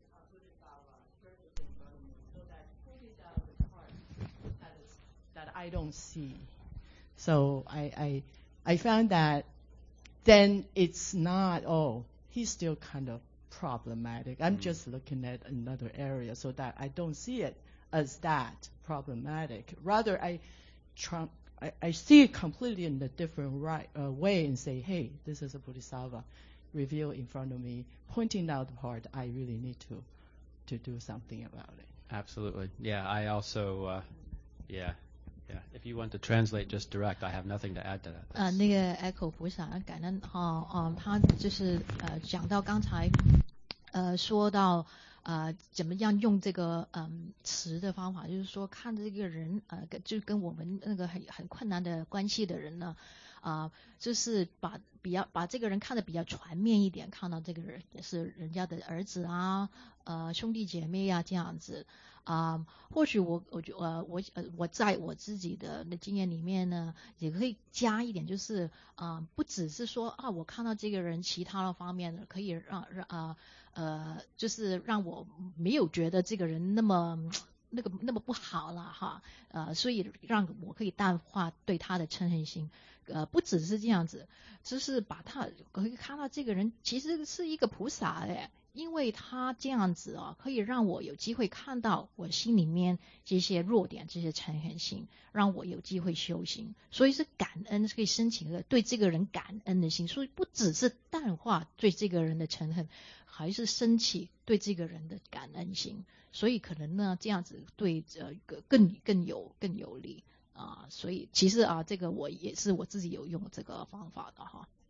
That I don't see. So I, I I found that then it's not, oh, he's still kind of problematic. I'm mm. just looking at another area so that I don't see it as that problematic. Rather, I try, I, I see it completely in a different right, uh, way and say, hey, this is a Bodhisattva revealed in front of me, pointing out the part I really need to to do something about it. Absolutely. Yeah, I also, uh, yeah. Yeah, if you want to translate just direct, I have nothing to add to that. 呃，那个 Echo 菩萨感恩哈，嗯，他就是呃讲到刚才呃说到呃怎么样用这个嗯词的方法，就是说看这个人呃就跟我们那个很很困难的关系的人呢，啊、呃，就是把比较把这个人看得比较全面一点，看到这个人也是人家的儿子啊，呃兄弟姐妹啊这样子。啊、呃，或许我我觉呃我呃我在我自己的的经验里面呢，也可以加一点，就是啊、呃，不只是说啊，我看到这个人其他的方面可以让让啊 呃, 呃，就是让我没有觉得这个人那么那个那么不好了哈，呃，所以让我可以淡化对他的嗔恨心。呃，不只是这样子，就是把他可以看到这个人其实是一个菩萨哎。因为他这样子啊，可以让我有机会看到我心里面这些弱点、这些嗔恨心，让我有机会修行。所以是感恩，可以申请个对这个人感恩的心。所以不只是淡化对这个人的嗔恨，还是升起对这个人的感恩心。所以可能呢，这样子对呃更更有更有利啊。所以其实啊，这个我也是我自己有用这个方法的哈。